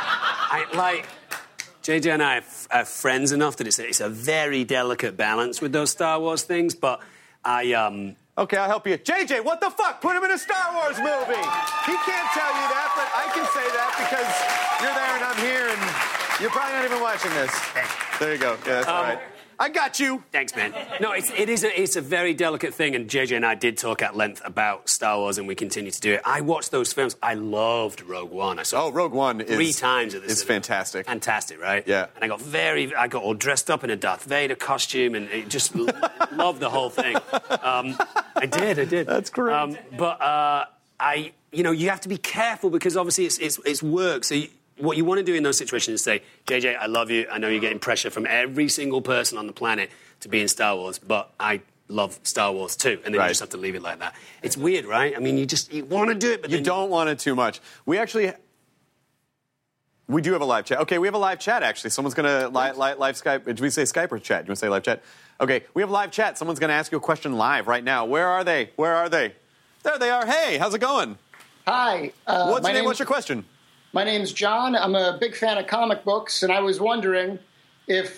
JJ and I are friends enough that it's a very delicate balance with those Star Wars things, but Okay, I'll help you. JJ, what the fuck? Put him in a Star Wars movie. He can't tell you that, but I can say that because you're there and I'm here and you're probably not even watching this. There you go. Yeah, that's all right. I got you. Thanks, man. No, it's a very delicate thing, and JJ and I did talk at length about Star Wars, and we continue to do it. I watched those films. I loved Rogue One. I saw Rogue One is 3 times at this. It's fantastic. Fantastic, right? Yeah. And I got all dressed up in a Darth Vader costume, and it just loved the whole thing. I did. That's great. You have to be careful because obviously it's work. So what you want to do in those situations is say, JJ, I love you. I know you're getting pressure from every single person on the planet to be in Star Wars, but I love Star Wars too. And then you just have to leave it like that. It's weird, right? I mean, you want to do it, but you don't want it too much. We do have a live chat. Okay, we have a live chat, actually. Someone's going to live Skype. Did we say Skype or chat? Do you want to say live chat? Okay, we have a live chat. Someone's going to ask you a question live right now. Where are they? There they are. Hey, how's it going? Hi. What's your name? What's your question? My name's John. I'm a big fan of comic books, and I was wondering if...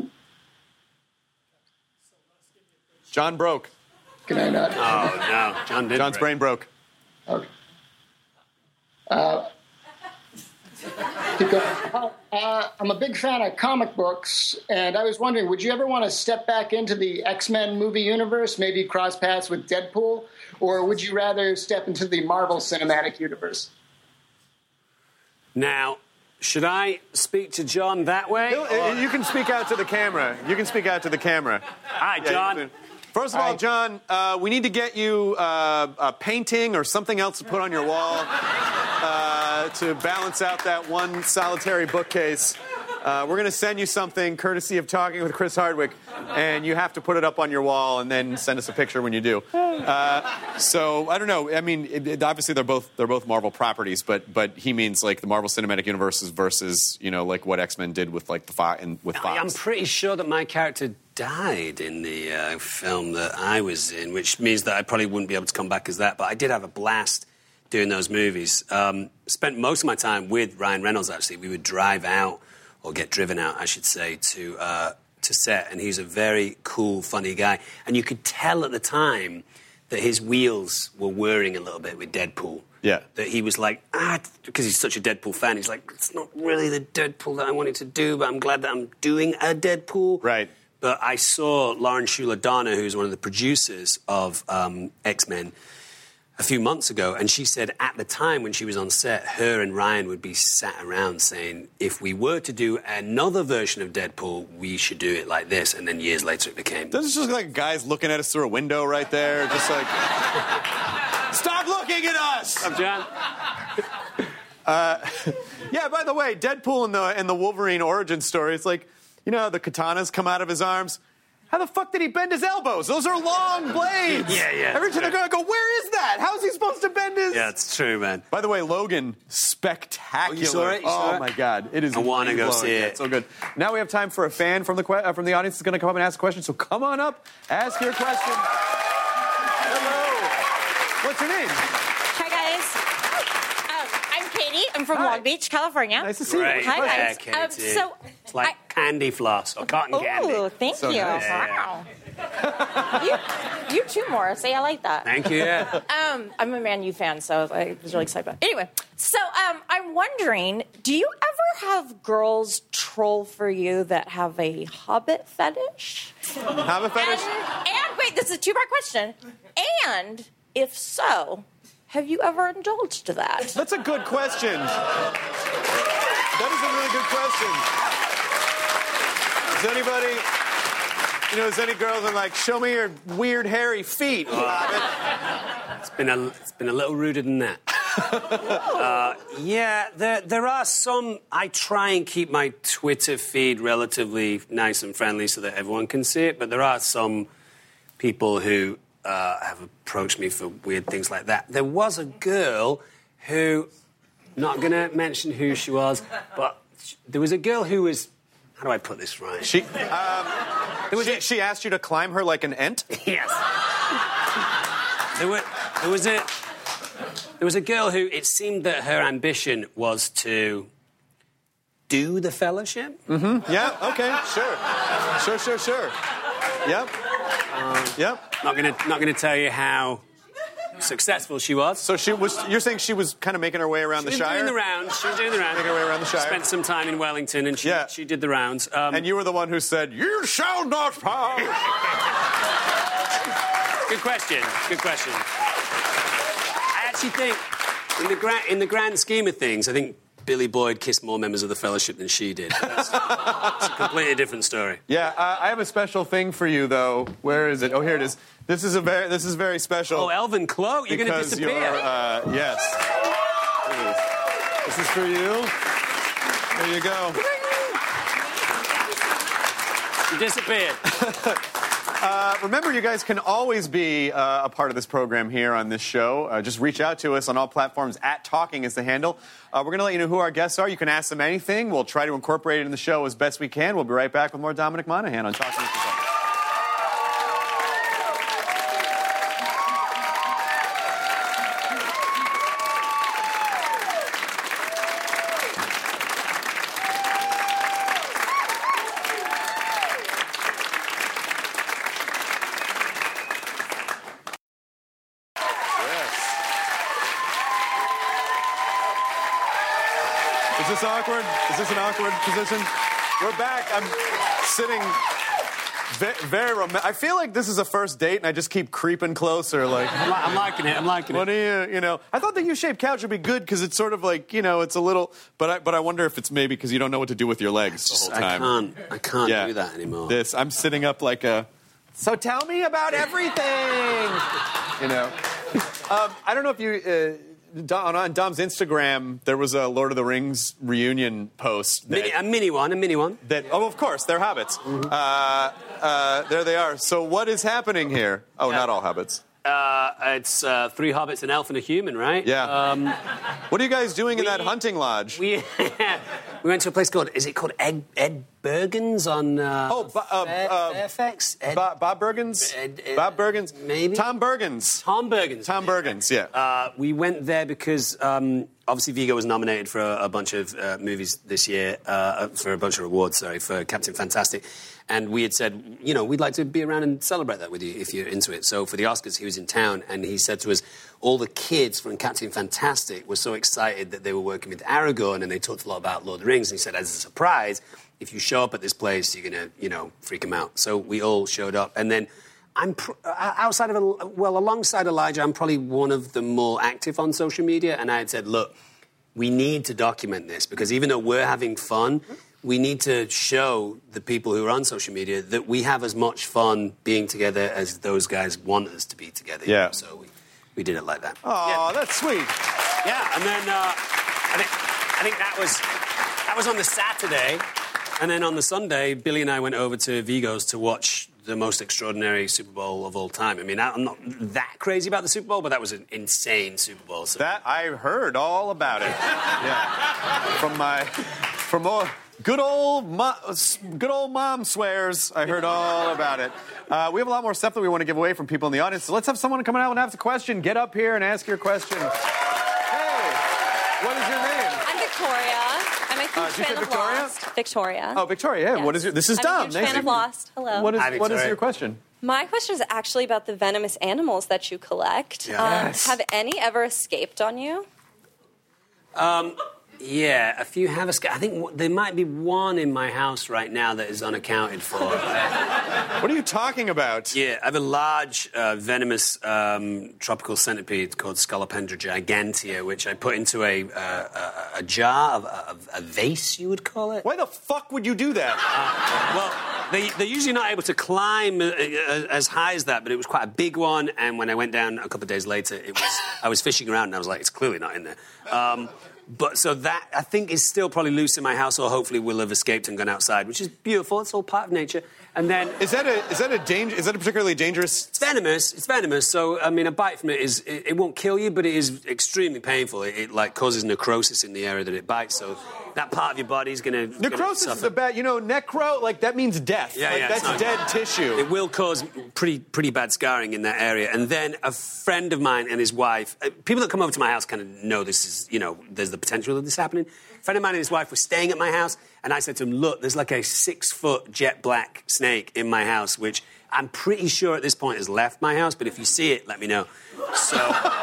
John broke. Can I not? Oh, no. John's brain broke. Okay. Keep going. I'm a big fan of comic books, and I was wondering, would you ever want to step back into the X-Men movie universe, maybe cross paths with Deadpool, or would you rather step into the Marvel Cinematic Universe? Now, should I speak to John that way? You can speak out to the camera. Hi, John. First of all, John, we need to get you a painting or something else to put on your wall to balance out that one solitary bookcase. We're going to send you something courtesy of Talking with Chris Hardwick, and you have to put it up on your wall and then send us a picture when you do. So I don't know. I mean, obviously they're both Marvel properties, but he means like the Marvel Cinematic Universes versus like what X-Men did with like Fox. I'm pretty sure that my character died in the film that I was in, which means that I probably wouldn't be able to come back as that. But I did have a blast doing those movies. Spent most of my time with Ryan Reynolds. Actually, we would drive out. Or get driven out, I should say, to set. And he's a very cool, funny guy. And you could tell at the time that his wheels were whirring a little bit with Deadpool. Yeah. That he was like, because he's such a Deadpool fan, he's like, it's not really the Deadpool that I wanted to do, but I'm glad that I'm doing a Deadpool. Right. But I saw Lauren Shuler Dana, who's one of the producers of X-Men, a few months ago, and she said at the time when she was on set, her and Ryan would be sat around saying, if we were to do another version of Deadpool, we should do it like this. And then years later it became... This is just like guys looking at us through a window right there, just like... Stop looking at us! I'm John. Yeah, by the way, Deadpool in the Wolverine origin story, it's like, the katanas come out of his arms. How the fuck did he bend his elbows? Those are long blades. Yeah. Every time they're going to go, where is that? How is he supposed to bend his... Yeah, it's true, man. By the way, Logan, spectacular. Oh, you saw it? Oh, my God. It is... I want to go see it. It's so good. Now we have time for a fan from the audience that's going to come up and ask a question. So come on up, ask your question. Hello. What's your name? Hi, guys. I'm Katie. I'm from Long Beach, California. Nice to see you. Hi, guys. It's like candy floss or cotton candy. Oh, thank you. Nice. Wow. You too, Morrissey. I like that. Thank you. Yeah. I'm a Man U fan, so I was really excited about it. Anyway, so I'm wondering, do you ever have girls troll for you that have a Hobbit fetish? Hobbit fetish? And wait, this is a two-part question. And if so, have you ever indulged that? That's a good question. That is a really good question. Is anybody... is any girls that are like, show me your weird hairy feet, Hobbit? It's been a little ruder than that. Yeah, there are some. I try and keep my Twitter feed relatively nice and friendly so that everyone can see it. But there are some people who have approached me for weird things like that. There was a girl who, not going to mention who she was, but there was a girl who was. How do I put this right? She asked you to climb her like an ent? Yes. There was a girl who it seemed that her ambition was to do the fellowship. Mm-hmm. Yeah. Okay. Sure. Yep. Yep. Not gonna tell you how successful she was. So you're saying she was kind of making her way around the Shire? She was doing the rounds. Making her way around the Shire. Spent some time in Wellington, and she did the rounds. And you were the one who said, "You shall not pass." Good question. I actually think, in the grand scheme of things, I think Billy Boyd kissed more members of the Fellowship than she did. It's a completely different story. Yeah, I have a special thing for you, though. Where is it? Oh, here it is. This is very special. Oh, Elvin Cloak, you're going to disappear. Yes. This is for you. There you go. You disappeared. Remember, you guys can always be a part of this program here on this show. Just reach out to us on all platforms. @Talking is the handle. We're going to let you know who our guests are. You can ask them anything. We'll try to incorporate it in the show as best we can. We'll be right back with more Dominic Monaghan on Talking. Is this an awkward position? We're back. I'm sitting very romantic. I feel like this is a first date, and I just keep creeping closer. Like I'm liking it. What do you? I thought the U-shaped couch would be good because it's sort of like it's a little. But I wonder if it's maybe because you don't know what to do with your legs the whole time. I can't do that anymore. I'm sitting up like a. So tell me about everything. I don't know if you. On Dom's Instagram, there was a Lord of the Rings reunion post. A mini one. Of course, they're hobbits. Mm-hmm. There they are. So what is happening here? Oh, not all hobbits. It's 3 hobbits, an elf, and a human, right? Yeah. What are you guys doing in that hunting lodge? We went to a place called Ed Bergen's on Fairfax. Bob Bergen's? Bob Bergen's? Maybe. Tom Bergen's, yeah. We went there because obviously Viggo was nominated for a bunch of movies this year, for a bunch of awards, for Captain Fantastic. And we had said, we'd like to be around and celebrate that with you if you're into it. So for the Oscars, he was in town, and he said to us, all the kids from Captain Fantastic were so excited that they were working with Aragorn, and they talked a lot about Lord of the Rings. And he said, as a surprise, if you show up at this place, you're going to, freak them out. So we all showed up. And then alongside Elijah, I'm probably one of the more active on social media. And I had said, look, we need to document this because even though we're having fun, we need to show the people who are on social media that we have as much fun being together as those guys want us to be together. Yeah. So we did it like that. Oh, yeah. That's sweet. Yeah, and then I think that was on the Saturday, and then on the Sunday, Billy and I went over to Vigo's to watch the most extraordinary Super Bowl of all time. I mean, I'm not that crazy about the Super Bowl, but that was an insane Super Bowl. So. That I heard all about it. Yeah, from more. Good old mom swears. I heard all about it. We have a lot more stuff that we want to give away from people in the audience. So let's have someone come out and ask a question. Get up here and ask your question. Hey, what is your name? I'm Victoria. I'm a huge fan of Lost. Victoria. Oh, Victoria. Yeah. Yes. What is your? This is Dom. I'm a huge fan of Lost. Hello. What is your question? My question is actually about the venomous animals that you collect. Yes. Have any ever escaped on you? Yeah, a few have escaped. I think there might be one in my house right now that is unaccounted for. What are you talking about? Yeah, I have a large venomous tropical centipede called Scolopendra gigantea, which I put into a jar of a vase, you would call it. Why the fuck would you do that? Well, they're usually not able to climb as high as that, but it was quite a big one, and when I went down a couple of days later, I was fishing around, and I was like, it's clearly not in there. But so that, I think, is still probably loose in my house, or hopefully will have escaped and gone outside, which is beautiful. It's all part of nature. And then... Is that a particularly dangerous... It's venomous. So, I mean, a bite from it it won't kill you, but it is extremely painful. It like, causes necrosis in the area that it bites, so that part of your body is going to Necrosis is a bad... You know, necro, like, that means death. Yeah, that's dead tissue. It will cause pretty bad scarring in that area. And then a friend of mine and his wife... people that come over to my house kind of know this is, you know, there's the potential of this happening. A friend of mine and his wife were staying at my house, and I said to him, look, there's like a 6-foot jet black snake in my house, which I'm pretty sure at this point has left my house, but if you see it, let me know. So...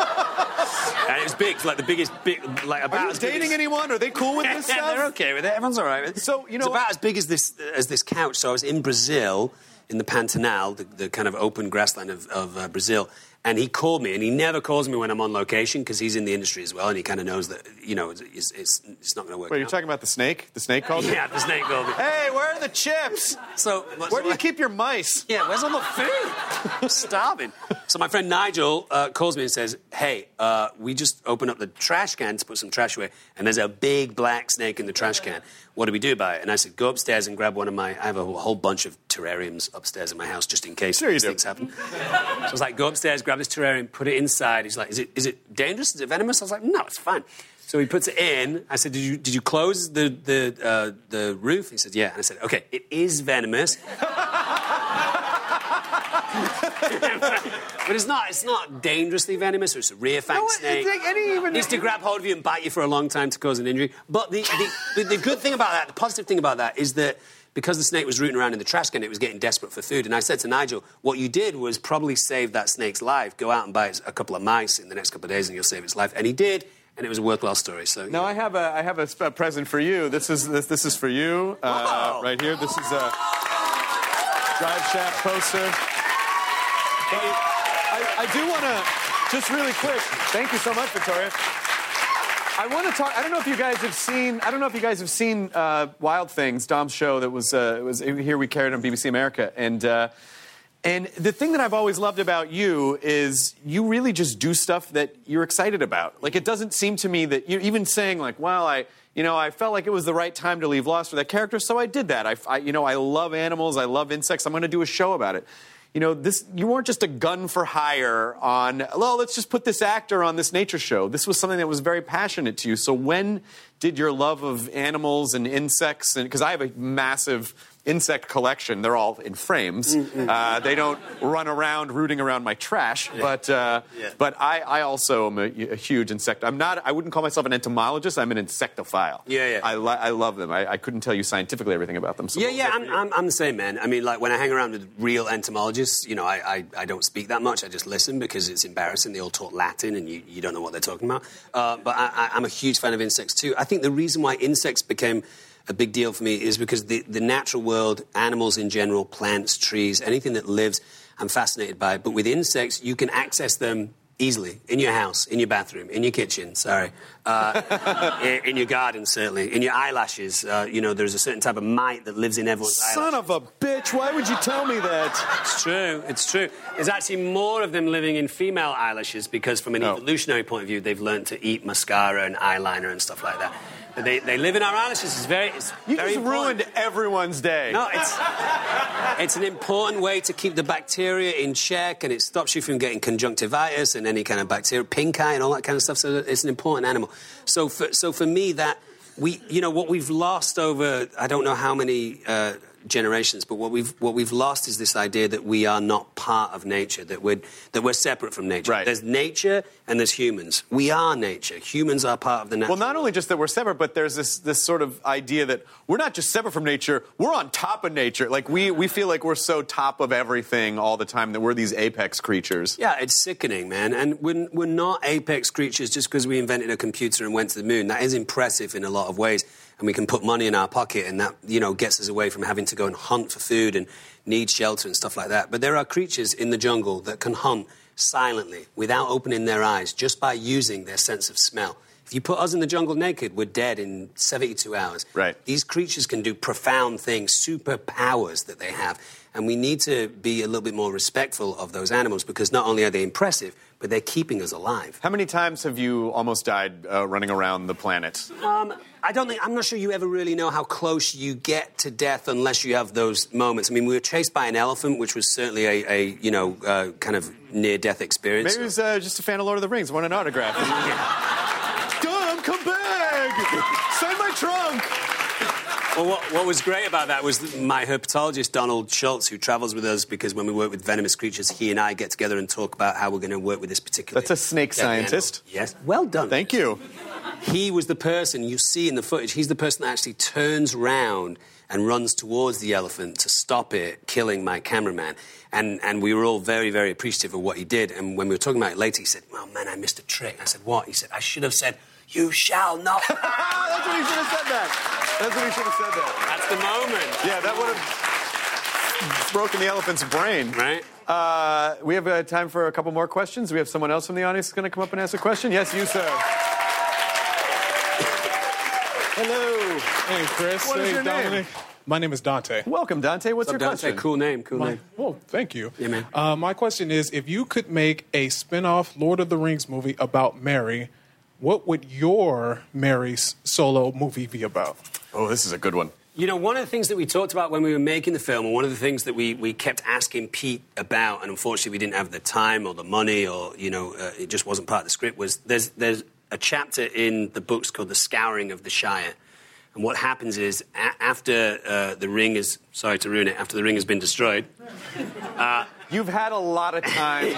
and it was big, like the biggest... like about. Are you dating anyone? Are they cool with this stuff? Yeah, they're okay with it. Everyone's all right with it. So, you know... It's about as big as this couch. So I was in Brazil, in the Pantanal, the kind of open grassland of Brazil, and he called me, and he never calls me when I'm on location because he's in the industry as well, and he kind of knows that, you know, it's not going to work. Wait, you're talking about the snake? The snake called you? Yeah, the snake called me. Hey, where are the chips? So where do you keep your mice? Yeah, where's all the food? I'm starving. So my friend Nigel calls me and says, hey, we just opened up the trash can to put some trash away, and there's a big black snake in the trash can. What do we do about it? And I said, go upstairs and grab one of I have a whole bunch of terrariums upstairs in my house just in case these things happen. So I was like, go upstairs, grab this terrarium, put it inside. He's like, is it dangerous? Is it venomous? I was like, no, it's fine. So he puts it in. I said, did you close the roof? He said, yeah. And I said, okay, it is venomous. But it's not dangerously venomous, or it's a rear-fang snake. It needs to grab hold of you and bite you for a long time to cause an injury. But the good thing about that, the positive thing about that, is that because the snake was rooting around in the trash can, it was getting desperate for food. And I said to Nigel, what you did was probably save that snake's life. Go out and buy a couple of mice in the next couple of days and you'll save its life. And he did, and it was a worthwhile story. So now I have a present for you. This is for you right here. This is a Drive Shaft poster. I do want to, just really quick, thank you so much, Victoria. I want to talk, I don't know if you guys have seen Wild Things, Dom's show that was Here We Carried on BBC America. And the thing that I've always loved about you is you really just do stuff that you're excited about. Like, it doesn't seem to me that you're even saying, like, well, I felt like it was the right time to leave Lost for that character, so I did that. I love animals, I love insects, I'm going to do a show about it. You know, you weren't just a gun for hire on, well, let's just put this actor on this nature show. This was something that was very passionate to you. So when did your love of animals and insects, and because I have a massive insect collection, they're all in frames. They don't run around rooting around my trash, but I also am a huge insect. I wouldn't call myself an entomologist. I'm an insectophile. Yeah. I love them. I couldn't tell you scientifically everything about them. So I'm the same, man. I mean, like, when I hang around with real entomologists, you know, I don't speak that much. I just listen because it's embarrassing. They all talk Latin and you don't know what they're talking about. But I'm a huge fan of insects too. I think the reason why insects became a big deal for me is because the natural world, animals in general, plants, trees, anything that lives, I'm fascinated by. But with insects, you can access them easily. In your house, in your bathroom, in your kitchen, in your garden, certainly. In your eyelashes. You know, there's a certain type of mite that lives in everyone's eyelashes. Son of a bitch, why would you tell me that? It's true. There's actually more of them living in female eyelashes because from an evolutionary point of view, they've learned to eat mascara and eyeliner and stuff like that. They live in our eyelashes. It's very important. Ruined everyone's day. No, it's an important way to keep the bacteria in check, and it stops you from getting conjunctivitis and any kind of bacteria, pink eye and all that kind of stuff. So it's an important animal. So for me, that what we've lost over I don't know how many generations. But what we've lost is this idea that we are not part of nature, that we're separate from nature. Right. There's nature and there's humans. We are nature. Humans are part of the natural. Well, not only just that we're separate, but there's this sort of idea that we're not just separate from nature, we're on top of nature. Like, we feel like we're so top of everything all the time that we're these apex creatures. Yeah, it's sickening, man. And we're not apex creatures just because we invented a computer and went to the moon. That is impressive in a lot of ways. And we can put money in our pocket, and that, gets us away from having to go and hunt for food and need shelter and stuff like that. But there are creatures in the jungle that can hunt silently, without opening their eyes, just by using their sense of smell. If you put us in the jungle naked, we're dead in 72 hours. Right. These creatures can do profound things, superpowers that they have. And we need to be a little bit more respectful of those animals, because not only are they impressive, but they're keeping us alive. How many times have you almost died running around the planet? I'm not sure you ever really know how close you get to death unless you have those moments. I mean, we were chased by an elephant, which was certainly a kind of near-death experience. Maybe he was just a fan of Lord of the Rings, wanted an autograph. Dom, come back! Sign my trunk! Well, what was great about that was my herpetologist, Donald Schultz, who travels with us, because when we work with venomous creatures, he and I get together and talk about how we're going to work with this particular... That's a snake scientist. Animal. Yes. Well done. Thank you. He was the person, you see in the footage, he's the person that actually turns round and runs towards the elephant to stop it killing my cameraman. And we were all very, very appreciative of what he did. And when we were talking about it later, he said, "Oh, man, I missed a trick." I said, "What?" He said, "I should have said, 'You shall not.'" That's what he should have said that. That's what he should have said that. That's the moment. Yeah, that would have broken the elephant's brain. Right. We have time for a couple more questions. We have someone else from the audience who's going to come up and ask a question. Yes, you, sir. Hello. Hey, Chris. What is your Dominic. name? My name is Dante. Welcome, Dante. What's your question? Cool name, cool name. Oh, thank you. Yeah, man. My question is, if you could make a spin-off Lord of the Rings movie about Merry, what would your Merry solo movie be about? Oh, this is a good one. One of the things that we talked about when we were making the film, and one of the things that we kept asking Pete about, and unfortunately we didn't have the time or the money, or, it just wasn't part of the script, was there's a chapter in the books called The Scouring of the Shire. And what happens is, after the ring is... Sorry to ruin it. After the ring has been destroyed... You've had a lot of time.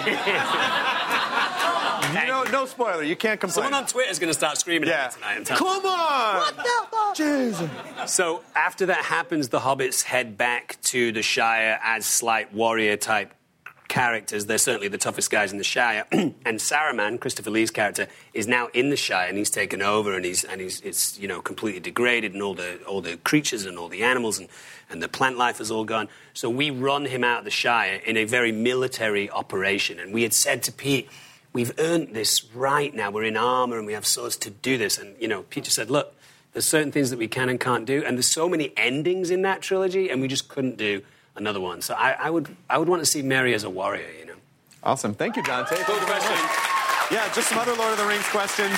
No spoiler. You can't complain. Someone on Twitter is going to start screaming at me tonight. I'm telling you. Come on! What the... Jesus. So after that happens, the hobbits head back to the Shire as slight warrior-type characters. They're certainly the toughest guys in the Shire. And Saruman, Christopher Lee's character, is now in the Shire, and he's taken over, and it's completely degraded, and all the creatures and all the animals and the plant life is all gone. So we run him out of the Shire in a very military operation. And we had said to Pete, we've earned this right now. We're in armour and we have swords to do this. And, Pete just said, look, there's certain things that we can and can't do. And there's so many endings in that trilogy, and we just couldn't do another one. So I would want to see Merry as a warrior, Awesome. Thank you, Dante. Cool question. Yeah, just some other Lord of the Rings questions.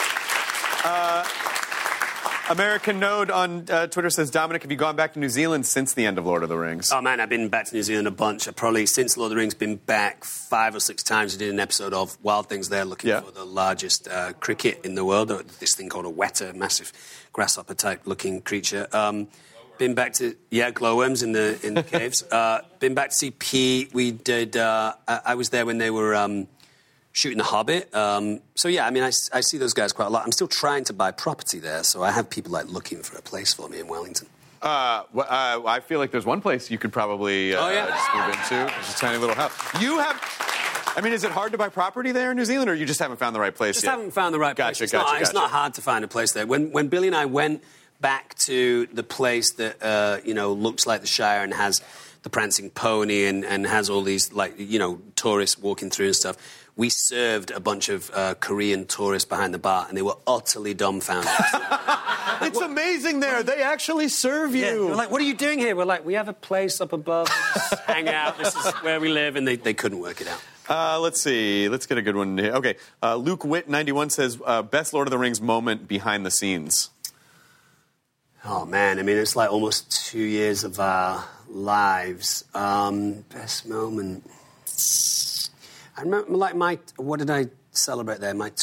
American Node on Twitter says, Dominic, have you gone back to New Zealand since the end of Lord of the Rings? Oh, man, I've been back to New Zealand a bunch. I've probably, since Lord of the Rings, been back 5 or 6 times. I did an episode of Wild Things there, looking for the largest cricket in the world, this thing called a weta, massive grasshopper-type looking creature. Been back to, glowworms in the caves. Been back to see Pete. We did, I was there when they were shooting The Hobbit. So, yeah, I mean, I see those guys quite a lot. I'm still trying to buy property there, so I have people, looking for a place for me in Wellington. I feel like there's one place you could probably just move into. It's a tiny little house. You have... I mean, is it hard to buy property there in New Zealand, or you just haven't found the right place yet? Just haven't found the right place. It's Gotcha. not hard to find a place there. When Billy and I went back to the place that, looks like the Shire and has the prancing pony and has all these, tourists walking through and stuff, we served a bunch of Korean tourists behind the bar, and they were utterly dumbfounded. It's amazing there. They actually serve you. Yeah. They were like, what are you doing here? We're like, we have a place up above. Just hang out. This is where we live. And they couldn't work it out. Let's see. Let's get a good one here. Okay. Luke Witt 91 says, best Lord of the Rings moment behind the scenes. Oh, man. I mean, it's like almost 2 years of our lives. Best moment. I remember, what did I celebrate there? My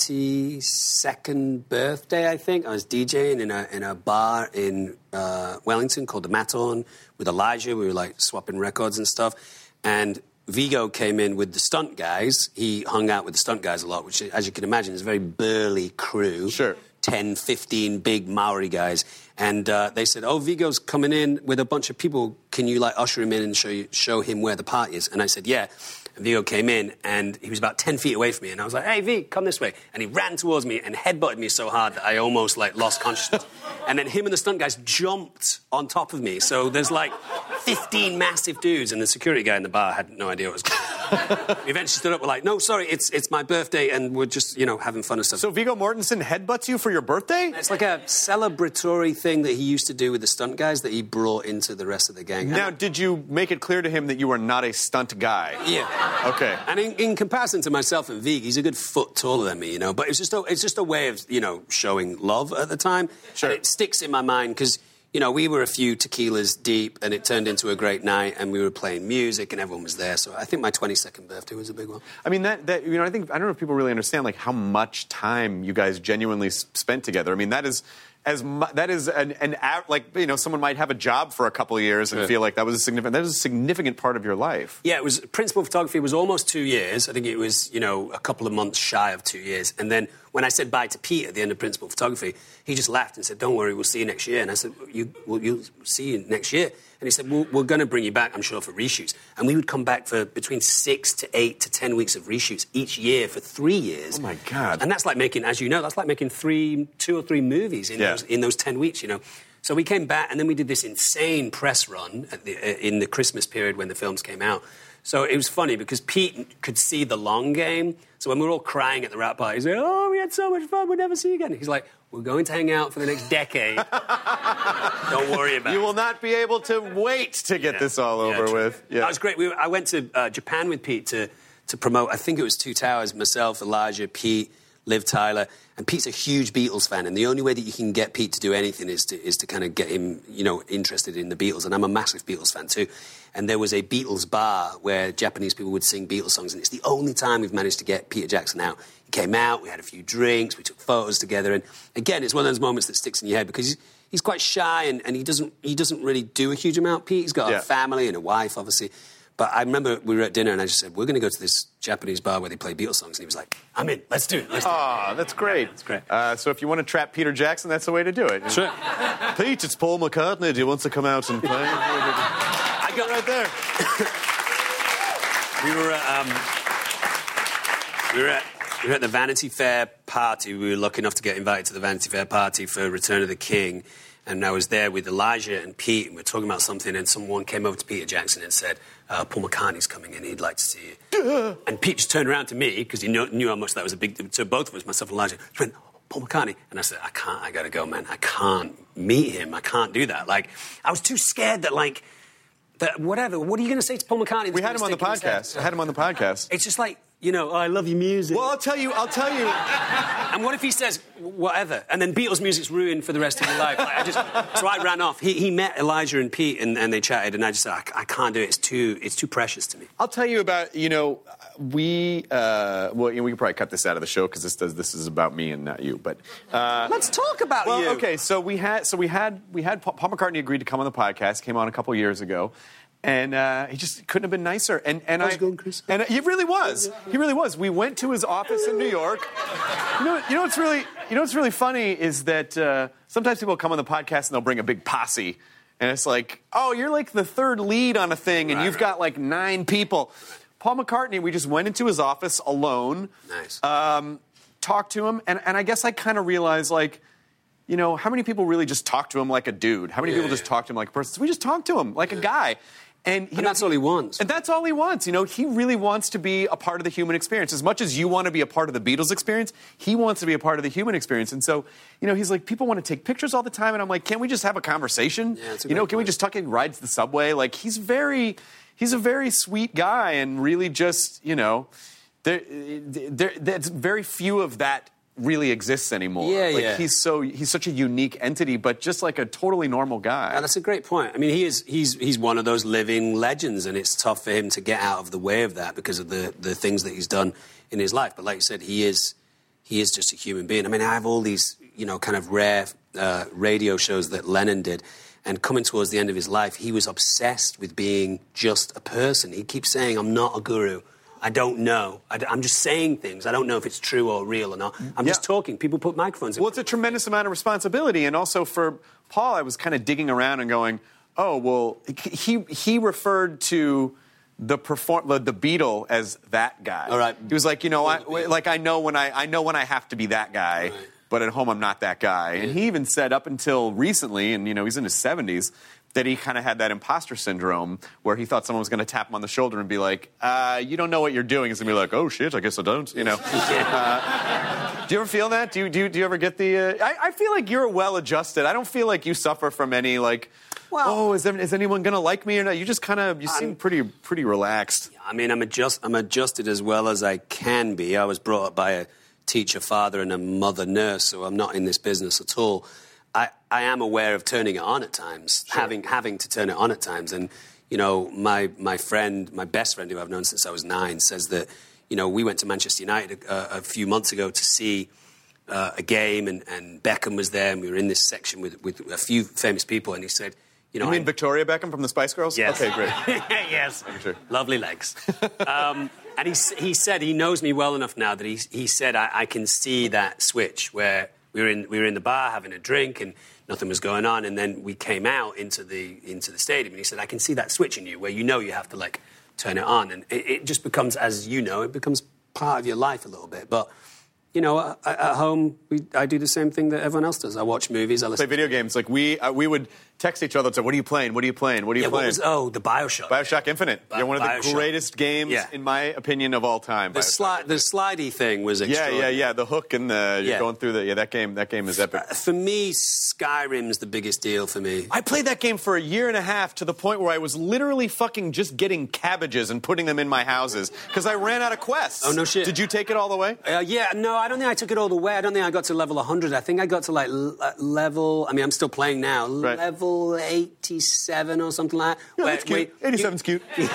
22nd birthday, I think. I was DJing in a bar in Wellington called the Matterhorn with Elijah. We were like swapping records and stuff. And Viggo came in with the stunt guys. He hung out with the stunt guys a lot, which, as you can imagine, is a very burly crew. Sure. 10, 15 big Maori guys. And they said, oh, Viggo's coming in with a bunch of people. Can you, like, usher him in and show him where the party is? And I said, yeah. And Viggo came in, and he was about 10 feet away from me. And I was like, hey, Vig, come this way. And he ran towards me and headbutted me so hard that I almost, like, lost consciousness. And then him and the stunt guys jumped on top of me. So there's, like, 15 massive dudes, and the security guy in the bar had no idea what was going on. We eventually stood up, we're like, no, sorry, it's my birthday, and we're just, having fun and stuff. So Viggo Mortensen headbutts you for your birthday? It's like a celebratory thing that he used to do with the stunt guys that he brought into the rest of the gang. Now, did you make it clear to him that you are not a stunt guy? Yeah. Okay. And in comparison to myself and Vig, he's a good foot taller than me, But it's just a way of, showing love at the time. Sure. And it sticks in my mind because, we were a few tequilas deep and it turned into a great night and we were playing music and everyone was there. So I think my 22nd birthday was a big one. I mean, I don't know if people really understand, like, how much time you guys genuinely spent together. I mean, that is someone might have a job for a couple of years and feel like that was a significant part of your life. Yeah, it was, principal photography was almost 2 years. I think it was, a couple of months shy of 2 years. And then when I said bye to Pete at the end of principal photography, he just laughed and said, don't worry, we'll see you next year. And I said, you'll see you next year. And he said, we're going to bring you back, I'm sure, for reshoots. And we would come back for between 6 to 8 to 10 weeks of reshoots each year for 3 years. Oh, my God. And that's like making, as you know, that's like making 2 or 3 movies in those 10 weeks, So we came back, and then we did this insane press run in the Christmas period when the films came out. So it was funny because Pete could see the long game. So when we were all crying at the wrap party, he's like, oh, we had so much fun, we'll never see you again. He's like, we're going to hang out for the next decade. Don't worry about it. You will not be able to wait to get this all over with. Yeah. That was great. I went to Japan with Pete to promote, I think it was Two Towers, myself, Elijah, Pete, Liv Tyler. And Pete's a huge Beatles fan, and the only way that you can get Pete to do anything is to kind of get him, interested in the Beatles. And I'm a massive Beatles fan too. And there was a Beatles bar where Japanese people would sing Beatles songs, and it's the only time we've managed to get Peter Jackson out. He came out, we had a few drinks, we took photos together, and again, it's one of those moments that sticks in your head because he's quite shy and he doesn't really do a huge amount. Pete, he's got a family and a wife, obviously. But I remember we were at dinner and I just said, we're going to go to this Japanese bar where they play Beatles songs. And he was like, I'm in. Let's do it. That's great. That's great. So if you want to trap Peter Jackson, that's the way to do it. Sure. Pete, it's Paul McCartney. Do you want to come out and play? I got right there. We were at the Vanity Fair party. We were lucky enough to get invited to the Vanity Fair party for Return of the King. And I was there with Elijah and Pete, and we were talking about something, and someone came over to Peter Jackson and said, Paul McCartney's coming in, he'd like to see you. And Pete just turned around to me, because he knew how much that was a big deal. So both of us, myself and Elijah, went, Paul McCartney. And I said, I got to go, man. I can't meet him. I can't do that. Like, I was too scared that, like, whatever. What are you going to say to Paul McCartney? We had him on the podcast. I had him on the podcast. It's just like, I love your music. Well, I'll tell you. And what if he says, whatever, and then Beatles music's ruined for the rest of your life? So I ran off. He met Elijah and Pete, and they chatted, and I just said, I can't do it. It's too precious to me. I'll tell you about, we can probably cut this out of the show because this is about me and not you. But let's talk about you. Okay, so we had Paul McCartney agreed to come on the podcast. Came on a couple years ago. And he just couldn't have been nicer. And he really was. He really was. We went to his office in New York. You know what's really funny is that sometimes people come on the podcast and they'll bring a big posse, and it's like, oh, you're like the third lead on a thing, and you've got like 9 people. Paul McCartney, we just went into his office alone. Nice. Talked to him, and I guess I kind of realized, like, how many people really just talk to him like a dude? How many people just talk to him like a person? So we just talked to him like a guy. And that's all he wants. And that's all he wants. He really wants to be a part of the human experience. As much as you want to be a part of the Beatles experience, he wants to be a part of the human experience. And so, he's like, people want to take pictures all the time. And I'm like, can't we just have a conversation? Yeah, that's a can we just talk? He rides the subway. Like, he's a very sweet guy, and really just, there's very few of that really exists anymore. Yeah. He's such a unique entity, but just like a totally normal guy. Yeah, that's a great point. I mean, he's one of those living legends, and it's tough for him to get out of the way of that because of the things that he's done in his life. But like you said, he is just a human being. I mean, I have all these, kind of rare radio shows that Lennon did. And coming towards the end of his life, he was obsessed with being just a person. He keeps saying, I'm not a guru. I don't know. I'm just saying things. I don't know if it's true or real or not. I'm just talking. People put microphones in. Well, it's a tremendous amount of responsibility. And also for Paul, I was kind of digging around and going, oh, well, he referred to the Beatle as that guy. All right. He was like, I know when I have to be that guy. Right. But at home, I'm not that guy. And he even said up until recently, and, he's in his 70s, that he kind of had that imposter syndrome where he thought someone was going to tap him on the shoulder and be like, you don't know what you're doing. He's going to be like, oh, shit, I guess I don't, Do you ever feel that? Do you ever get the... I feel like you're well-adjusted. I don't feel like you suffer from any, is anyone going to like me or not? You just you seem pretty relaxed. I mean, I'm adjusted as well as I can be. I was brought up by a teacher, father, and a mother nurse, so I'm not in this business at all. I am aware of turning it on at times, having to turn it on at times. And, my best friend who I've known since I was 9 says that, we went to Manchester United a few months ago to see a game, and Beckham was there, and we were in this section with a few famous people, and he said, You mean Victoria Beckham from the Spice Girls? Yes. Okay, great. Yes. Sure. Lovely legs. And he said he knows me well enough now that he said I can see that switch where we were in the bar having a drink and nothing was going on, and then we came out into the stadium, and he said I can see that switch in you where you have to turn it on, and it just becomes, as it becomes part of your life a little bit. But at home I do the same thing that everyone else does. I watch movies. I play video games. We would text each other and say, what are you playing? What are you playing? What are you playing? The BioShock. BioShock Infinite. You're one of the greatest games, in my opinion, of all time. The slidey thing was extraordinary. Yeah. The hook and you're going through that game is epic. For me, Skyrim's the biggest deal for me. I played that game for a year and a half to the point where I was literally fucking just getting cabbages and putting them in my houses because I ran out of quests. Oh, no shit. Did you take it all the way? No, I don't think I took it all the way. I don't think I got to level 100. I think I got to level... I mean, I'm still playing now. Right. Level 87 or something like that. Yeah, that's cute. 87's cute. Even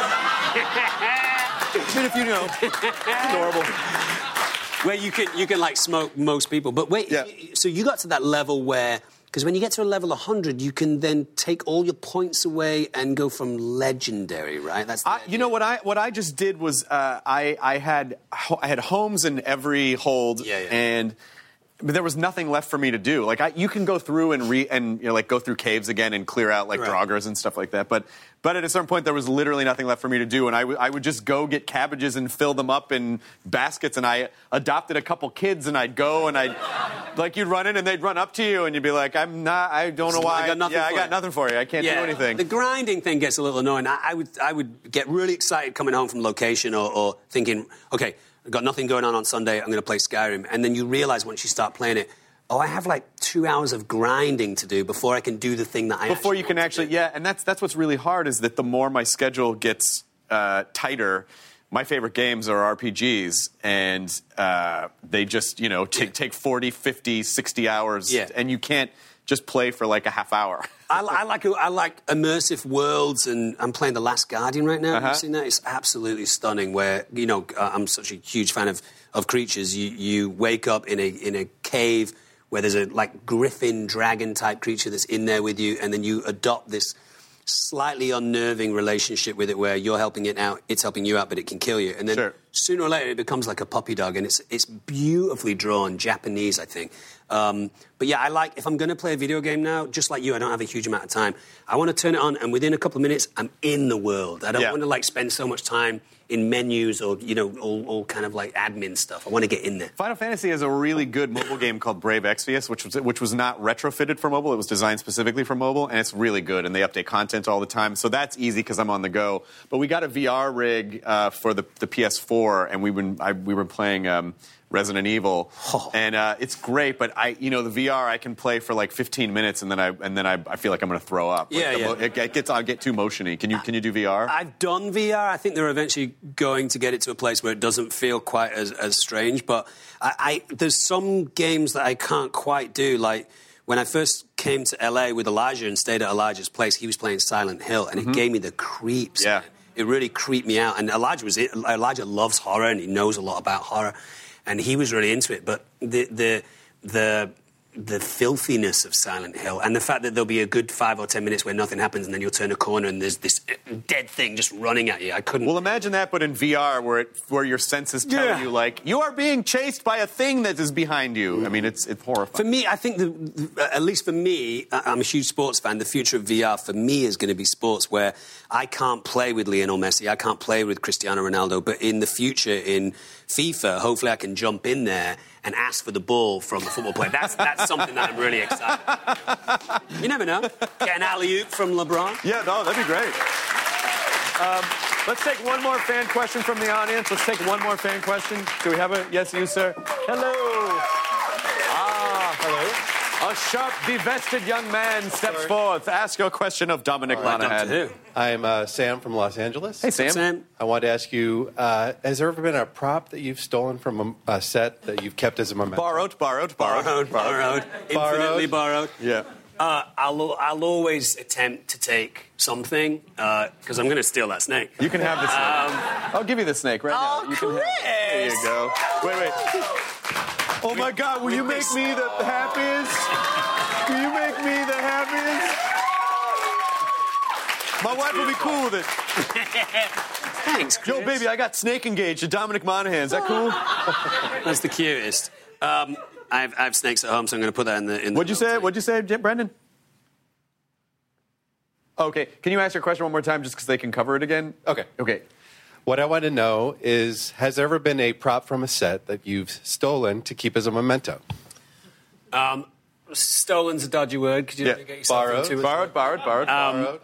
if adorable. Where you can smoke most people. But wait, so you got to that level where... Because when you get to a level 100, you can then take all your points away and go from legendary, right? That's what I just did was I had homes in every hold, and there was nothing left for me to do. You can go through and go through caves again and clear out Draugrs and stuff like that. But at a certain point, there was literally nothing left for me to do, and I would just go get cabbages and fill them up in baskets. And I adopted a couple kids, and I'd go and you'd run in and they'd run up to you, and you'd be like, I don't know why. I got nothing for you. I can't do anything. The grinding thing gets a little annoying. I would get really excited coming home from location or thinking, okay, I've got nothing going on Sunday, I'm going to play Skyrim. And then you realize once you start playing it, I have 2 hours of grinding to do before I can do the thing that I Before you can actually, and that's what's really hard is that the more my schedule gets tighter, my favorite games are RPGs, and they just, take 40, 50, 60 hours, and you can't just play for a half hour. I like immersive worlds, and I'm playing The Last Guardian right now. Have you seen that? It's absolutely stunning. Where I'm such a huge fan of creatures. You wake up in a cave where there's a griffin dragon type creature that's in there with you, and then you adopt this slightly unnerving relationship with it where you're helping it out, it's helping you out, but it can kill you. And then sooner or later it becomes like a puppy dog, and it's beautifully drawn, Japanese, I think. But if I'm going to play a video game now, just like you, I don't have a huge amount of time. I want to turn it on, and within a couple of minutes, I'm in the world. I don't want to spend so much time in menus or, all kind of admin stuff. I want to get in there. Final Fantasy has a really good mobile game called Brave Exvius, which was not retrofitted for mobile. It was designed specifically for mobile, and it's really good, and they update content all the time. So that's easy because I'm on the go. But we got a VR rig for the PS4, and we were playing Resident Evil, and it's great. But the VR I can play for like 15 minutes, and then I feel like I'm going to throw up. Like I get too motiony. Can you do VR? I've done VR. I think they're eventually going to get it to a place where it doesn't feel quite as strange. But there's some games that I can't quite do. Like when I first came to LA with Elijah and stayed at Elijah's place, he was playing Silent Hill, and it gave me the creeps. Yeah. It really creeped me out. And Elijah loves horror, and he knows a lot about horror, and he was really into it. But the filthiness of Silent Hill and the fact that there'll be a good 5 or 10 minutes where nothing happens and then you'll turn a corner and there's this dead thing just running at you. I couldn't... Well, imagine that, but in VR where your senses tell you, like, you are being chased by a thing that is behind you. I mean, it's horrifying. For me, I think, at least for me, I'm a huge sports fan. The future of VR, for me, is going to be sports where I can't play with Lionel Messi, I can't play with Cristiano Ronaldo, but in the future, in FIFA, hopefully I can jump in there and ask for the ball from a football player. That's something that I'm really excited about. You never know. Get an alley-oop from LeBron. Yeah, no, that'd be great. Let's take one more fan question from the audience. Let's take one more fan question. Do we have a... Yes, you, sir. Hello. Hello. A sharp, divested young man steps forth. Ask your question of Dominic Monaghan. I'm Sam from Los Angeles. Hey, Sam. I wanted to ask you, has there ever been a prop that you've stolen from a set that you've kept as a memento? Borrowed. Infinitely borrowed. Yeah. I'll always attempt to take something, because I'm going to steal that snake. You can have the snake. I'll give you the snake right now. You can Chris! There you go. Wait. Oh, my God, will you make me the happiest? Will you make me the happiest? My wife will be cool with it. Thanks, Chris. Yo, baby, I got snake engaged to Dominic Monaghan. Is that cool? That's the cutest. I have snakes at home, so I'm going to put that in the What'd you say, Brendan? Okay, can you ask your question one more time just because they can cover it again? Okay. What I want to know is, has there ever been a prop from a set that you've stolen to keep as a memento? Stolen's a dodgy word. Could you get yourself into it? Borrowed.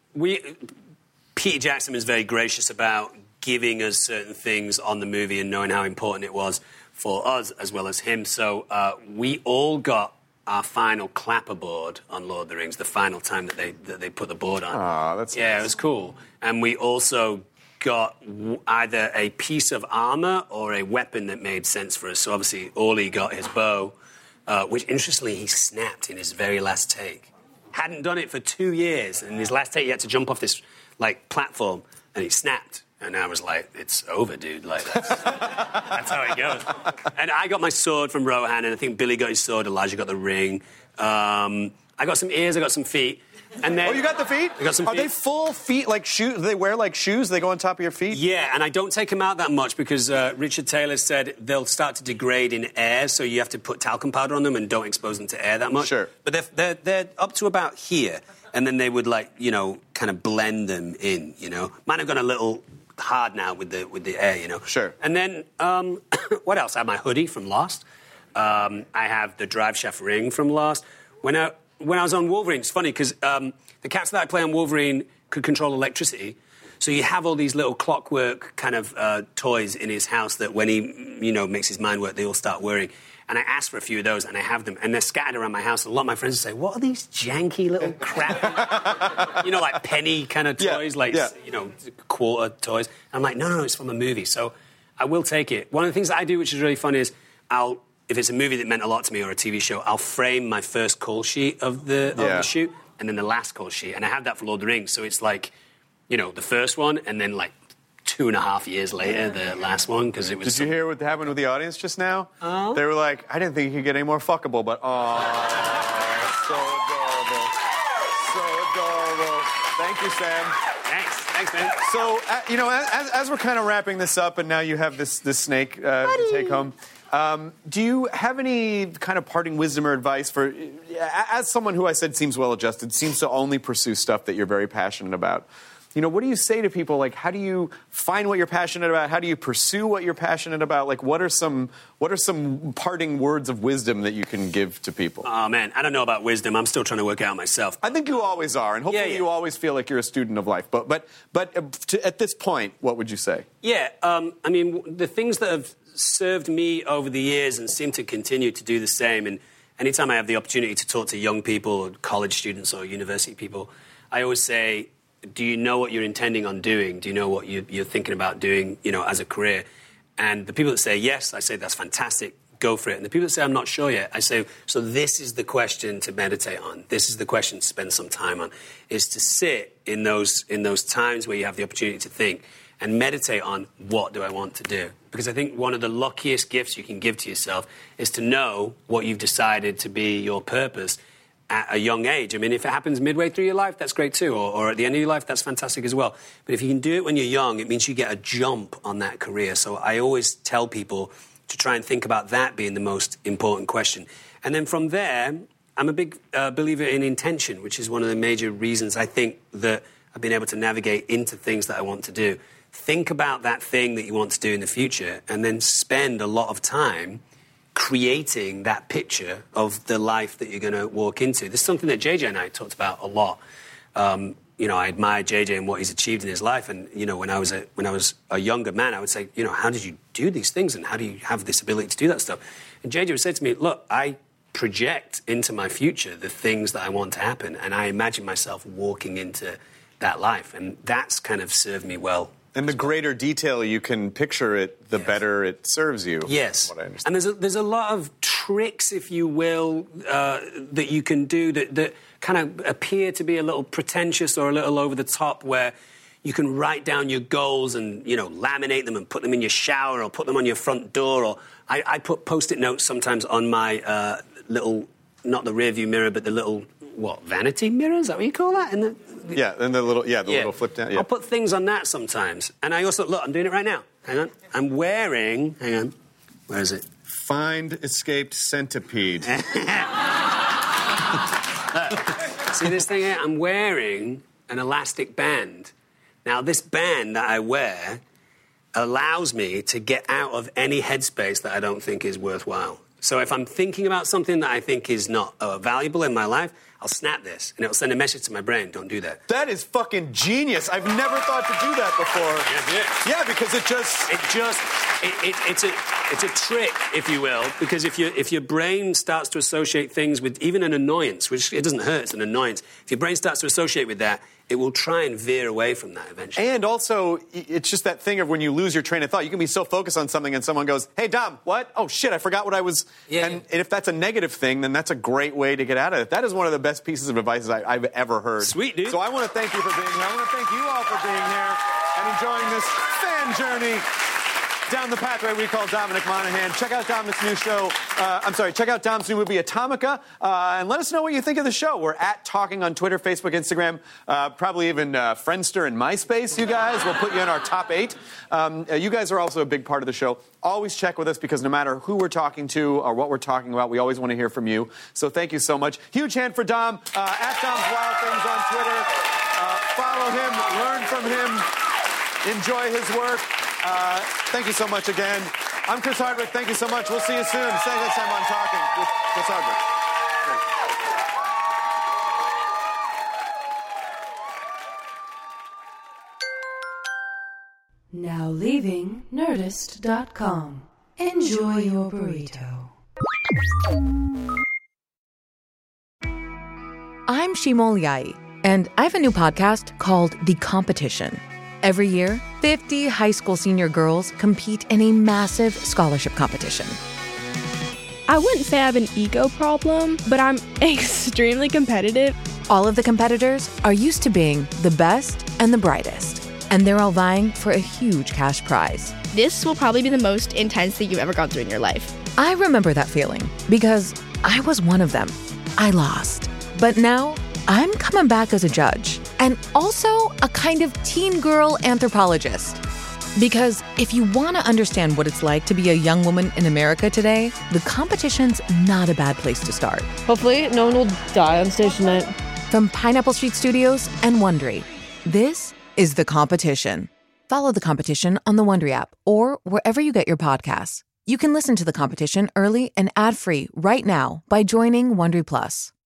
Peter Jackson was very gracious about giving us certain things on the movie and knowing how important it was for us as well as him. So we all got our final clapper board on Lord of the Rings, the final time that they put the board on. That's nice. It was cool. And we also got either a piece of armor or a weapon that made sense for us. So obviously, Orly got his bow, which interestingly he snapped in his very last take. Hadn't done it for 2 years, and in his last take he had to jump off this platform, and he snapped. And I was like, it's over, dude. That's how it goes. And I got my sword from Rohan, and I think Billy got his sword, Elijah got the ring. I got some ears, I got some feet. And then, you got the feet? I got some feet. Are they full feet, like shoes? Do they wear like shoes? They go on top of your feet? Yeah, and I don't take them out that much because Richard Taylor said they'll start to degrade in air, so you have to put talcum powder on them and don't expose them to air that much. Sure. But they're up to about here, and then they would kind of blend them in, Mine have gone a little hard now with the air, Sure. And then, what else? I have my hoodie from Lost. I have the drive shaft ring from Lost. When I was on Wolverine, it's funny because the cats that I play on Wolverine could control electricity. So you have all these little clockwork kind of toys in his house that when he, makes his mind work, they all start whirring. And I asked for a few of those, and I have them. And they're scattered around my house. And a lot of my friends say, what are these janky little crap, like penny kind of toys, quarter toys? And I'm like, no, it's from a movie. So I will take it. One of the things that I do, which is really fun, is if it's a movie that meant a lot to me or a TV show, I'll frame my first call sheet of the shoot and then the last call sheet. And I have that for Lord of the Rings. So it's like, the first one and then 2.5 years later, the last one, because it was... Did you hear what happened with the audience just now? Oh? They were like, I didn't think you could get any more fuckable, but so adorable. Thank you, Sam. Thanks, man. So, as we're kind of wrapping this up and now you have this snake to take home... do you have any kind of parting wisdom or advice for, as someone who I said seems well-adjusted, seems to only pursue stuff that you're very passionate about? What do you say to people? Like, how do you find what you're passionate about? How do you pursue what you're passionate about? Like, what are some parting words of wisdom that you can give to people? Oh, man, I don't know about wisdom. I'm still trying to work it out myself. I think you always are, and hopefully you always feel like you're a student of life. But at this point, what would you say? Yeah, the things that have served me over the years and seem to continue to do the same. And anytime I have the opportunity to talk to young people, or college students or university people, I always say, do you know what you're intending on doing? Do you know what you're thinking about doing, as a career? And the people that say yes, I say, that's fantastic. Go for it. And the people that say, I'm not sure yet, I say, so this is the question to meditate on. This is the question to spend some time on, is to sit in those times where you have the opportunity to think and meditate on, what do I want to do? Because I think one of the luckiest gifts you can give to yourself is to know what you've decided to be your purpose at a young age. I mean, if it happens midway through your life, that's great too, or at the end of your life, that's fantastic as well. But if you can do it when you're young, it means you get a jump on that career. So I always tell people to try and think about that being the most important question. And then from there, I'm a big believer in intention, which is one of the major reasons I think that I've been able to navigate into things that I want to do. Think about that thing that you want to do in the future, and then spend a lot of time creating that picture of the life that you're going to walk into. This is something that JJ and I talked about a lot. I admire JJ and what he's achieved in his life. And, when I was a younger man, I would say, how did you do these things? And how do you have this ability to do that stuff? And JJ would say to me, look, I project into my future the things that I want to happen. And I imagine myself walking into that life. And that's kind of served me well. And the greater detail you can picture it, the better it serves you. Yes. What I understand. And there's a lot of tricks, if you will, that you can do that kind of appear to be a little pretentious or a little over the top, where you can write down your goals and, laminate them and put them in your shower or put them on your front door. Or I put Post-it notes sometimes on my little, not the rear view mirror, but the little, vanity mirror? Is that what you call that? And the little flip down. Yeah. I'll put things on that sometimes. And I also, look, I'm doing it right now. Hang on. I'm wearing, where is it? Find escaped centipede. See this thing here? I'm wearing an elastic band. Now, this band that I wear allows me to get out of any headspace that I don't think is worthwhile. So if I'm thinking about something that I think is not valuable in my life, I'll snap this, and it'll send a message to my brain, don't do that. That is fucking genius. I've never thought to do that before. Yeah, because it's a trick, if you will, because if your brain starts to associate things with even an annoyance, which it doesn't hurt, it's an annoyance. If your brain starts to associate with that, it will try and veer away from that eventually. And also, it's just that thing of when you lose your train of thought. You can be so focused on something and someone goes, hey, Dom, what? Oh, shit, I forgot what I was... Yeah. And if that's a negative thing, then that's a great way to get out of it. That is one of the best pieces of advice I've ever heard. Sweet, dude. So I want to thank you for being here. I want to thank you all for being here and enjoying this fan journey down the pathway we call Dominic Monaghan. Check out Dominic's new show. Check out Dom's new movie, Atomica, and let us know what you think of the show. We're at Talking on Twitter, Facebook, Instagram, probably even Friendster and MySpace, you guys. We'll put you in our top 8. You guys are also a big part of the show. Always check with us, because no matter who we're talking to or what we're talking about, we always want to hear from you. So thank you so much. Huge hand for Dom. At Dom's Wild Things on Twitter. Follow him, learn from him, enjoy his work. Thank you so much again. I'm Chris Hardwick. Thank you so much. We'll see you soon. See you next time on Talking with Chris Hardwick. Now leaving Nerdist.com. Enjoy your burrito. I'm Shimol Yai, and I have a new podcast called The Competition. Every year, 50 high school senior girls compete in a massive scholarship competition. I wouldn't say I have an ego problem, but I'm extremely competitive. All of the competitors are used to being the best and the brightest, and they're all vying for a huge cash prize. This will probably be the most intense thing you've ever gone through in your life. I remember that feeling because I was one of them. I lost. But now, I'm coming back as a judge and also a kind of teen girl anthropologist. Because if you want to understand what it's like to be a young woman in America today, the competition's not a bad place to start. Hopefully, no one will die on stage tonight. From Pineapple Street Studios and Wondery, this is The Competition. Follow The Competition on the Wondery app or wherever you get your podcasts. You can listen to The Competition early and ad-free right now by joining Wondery Plus.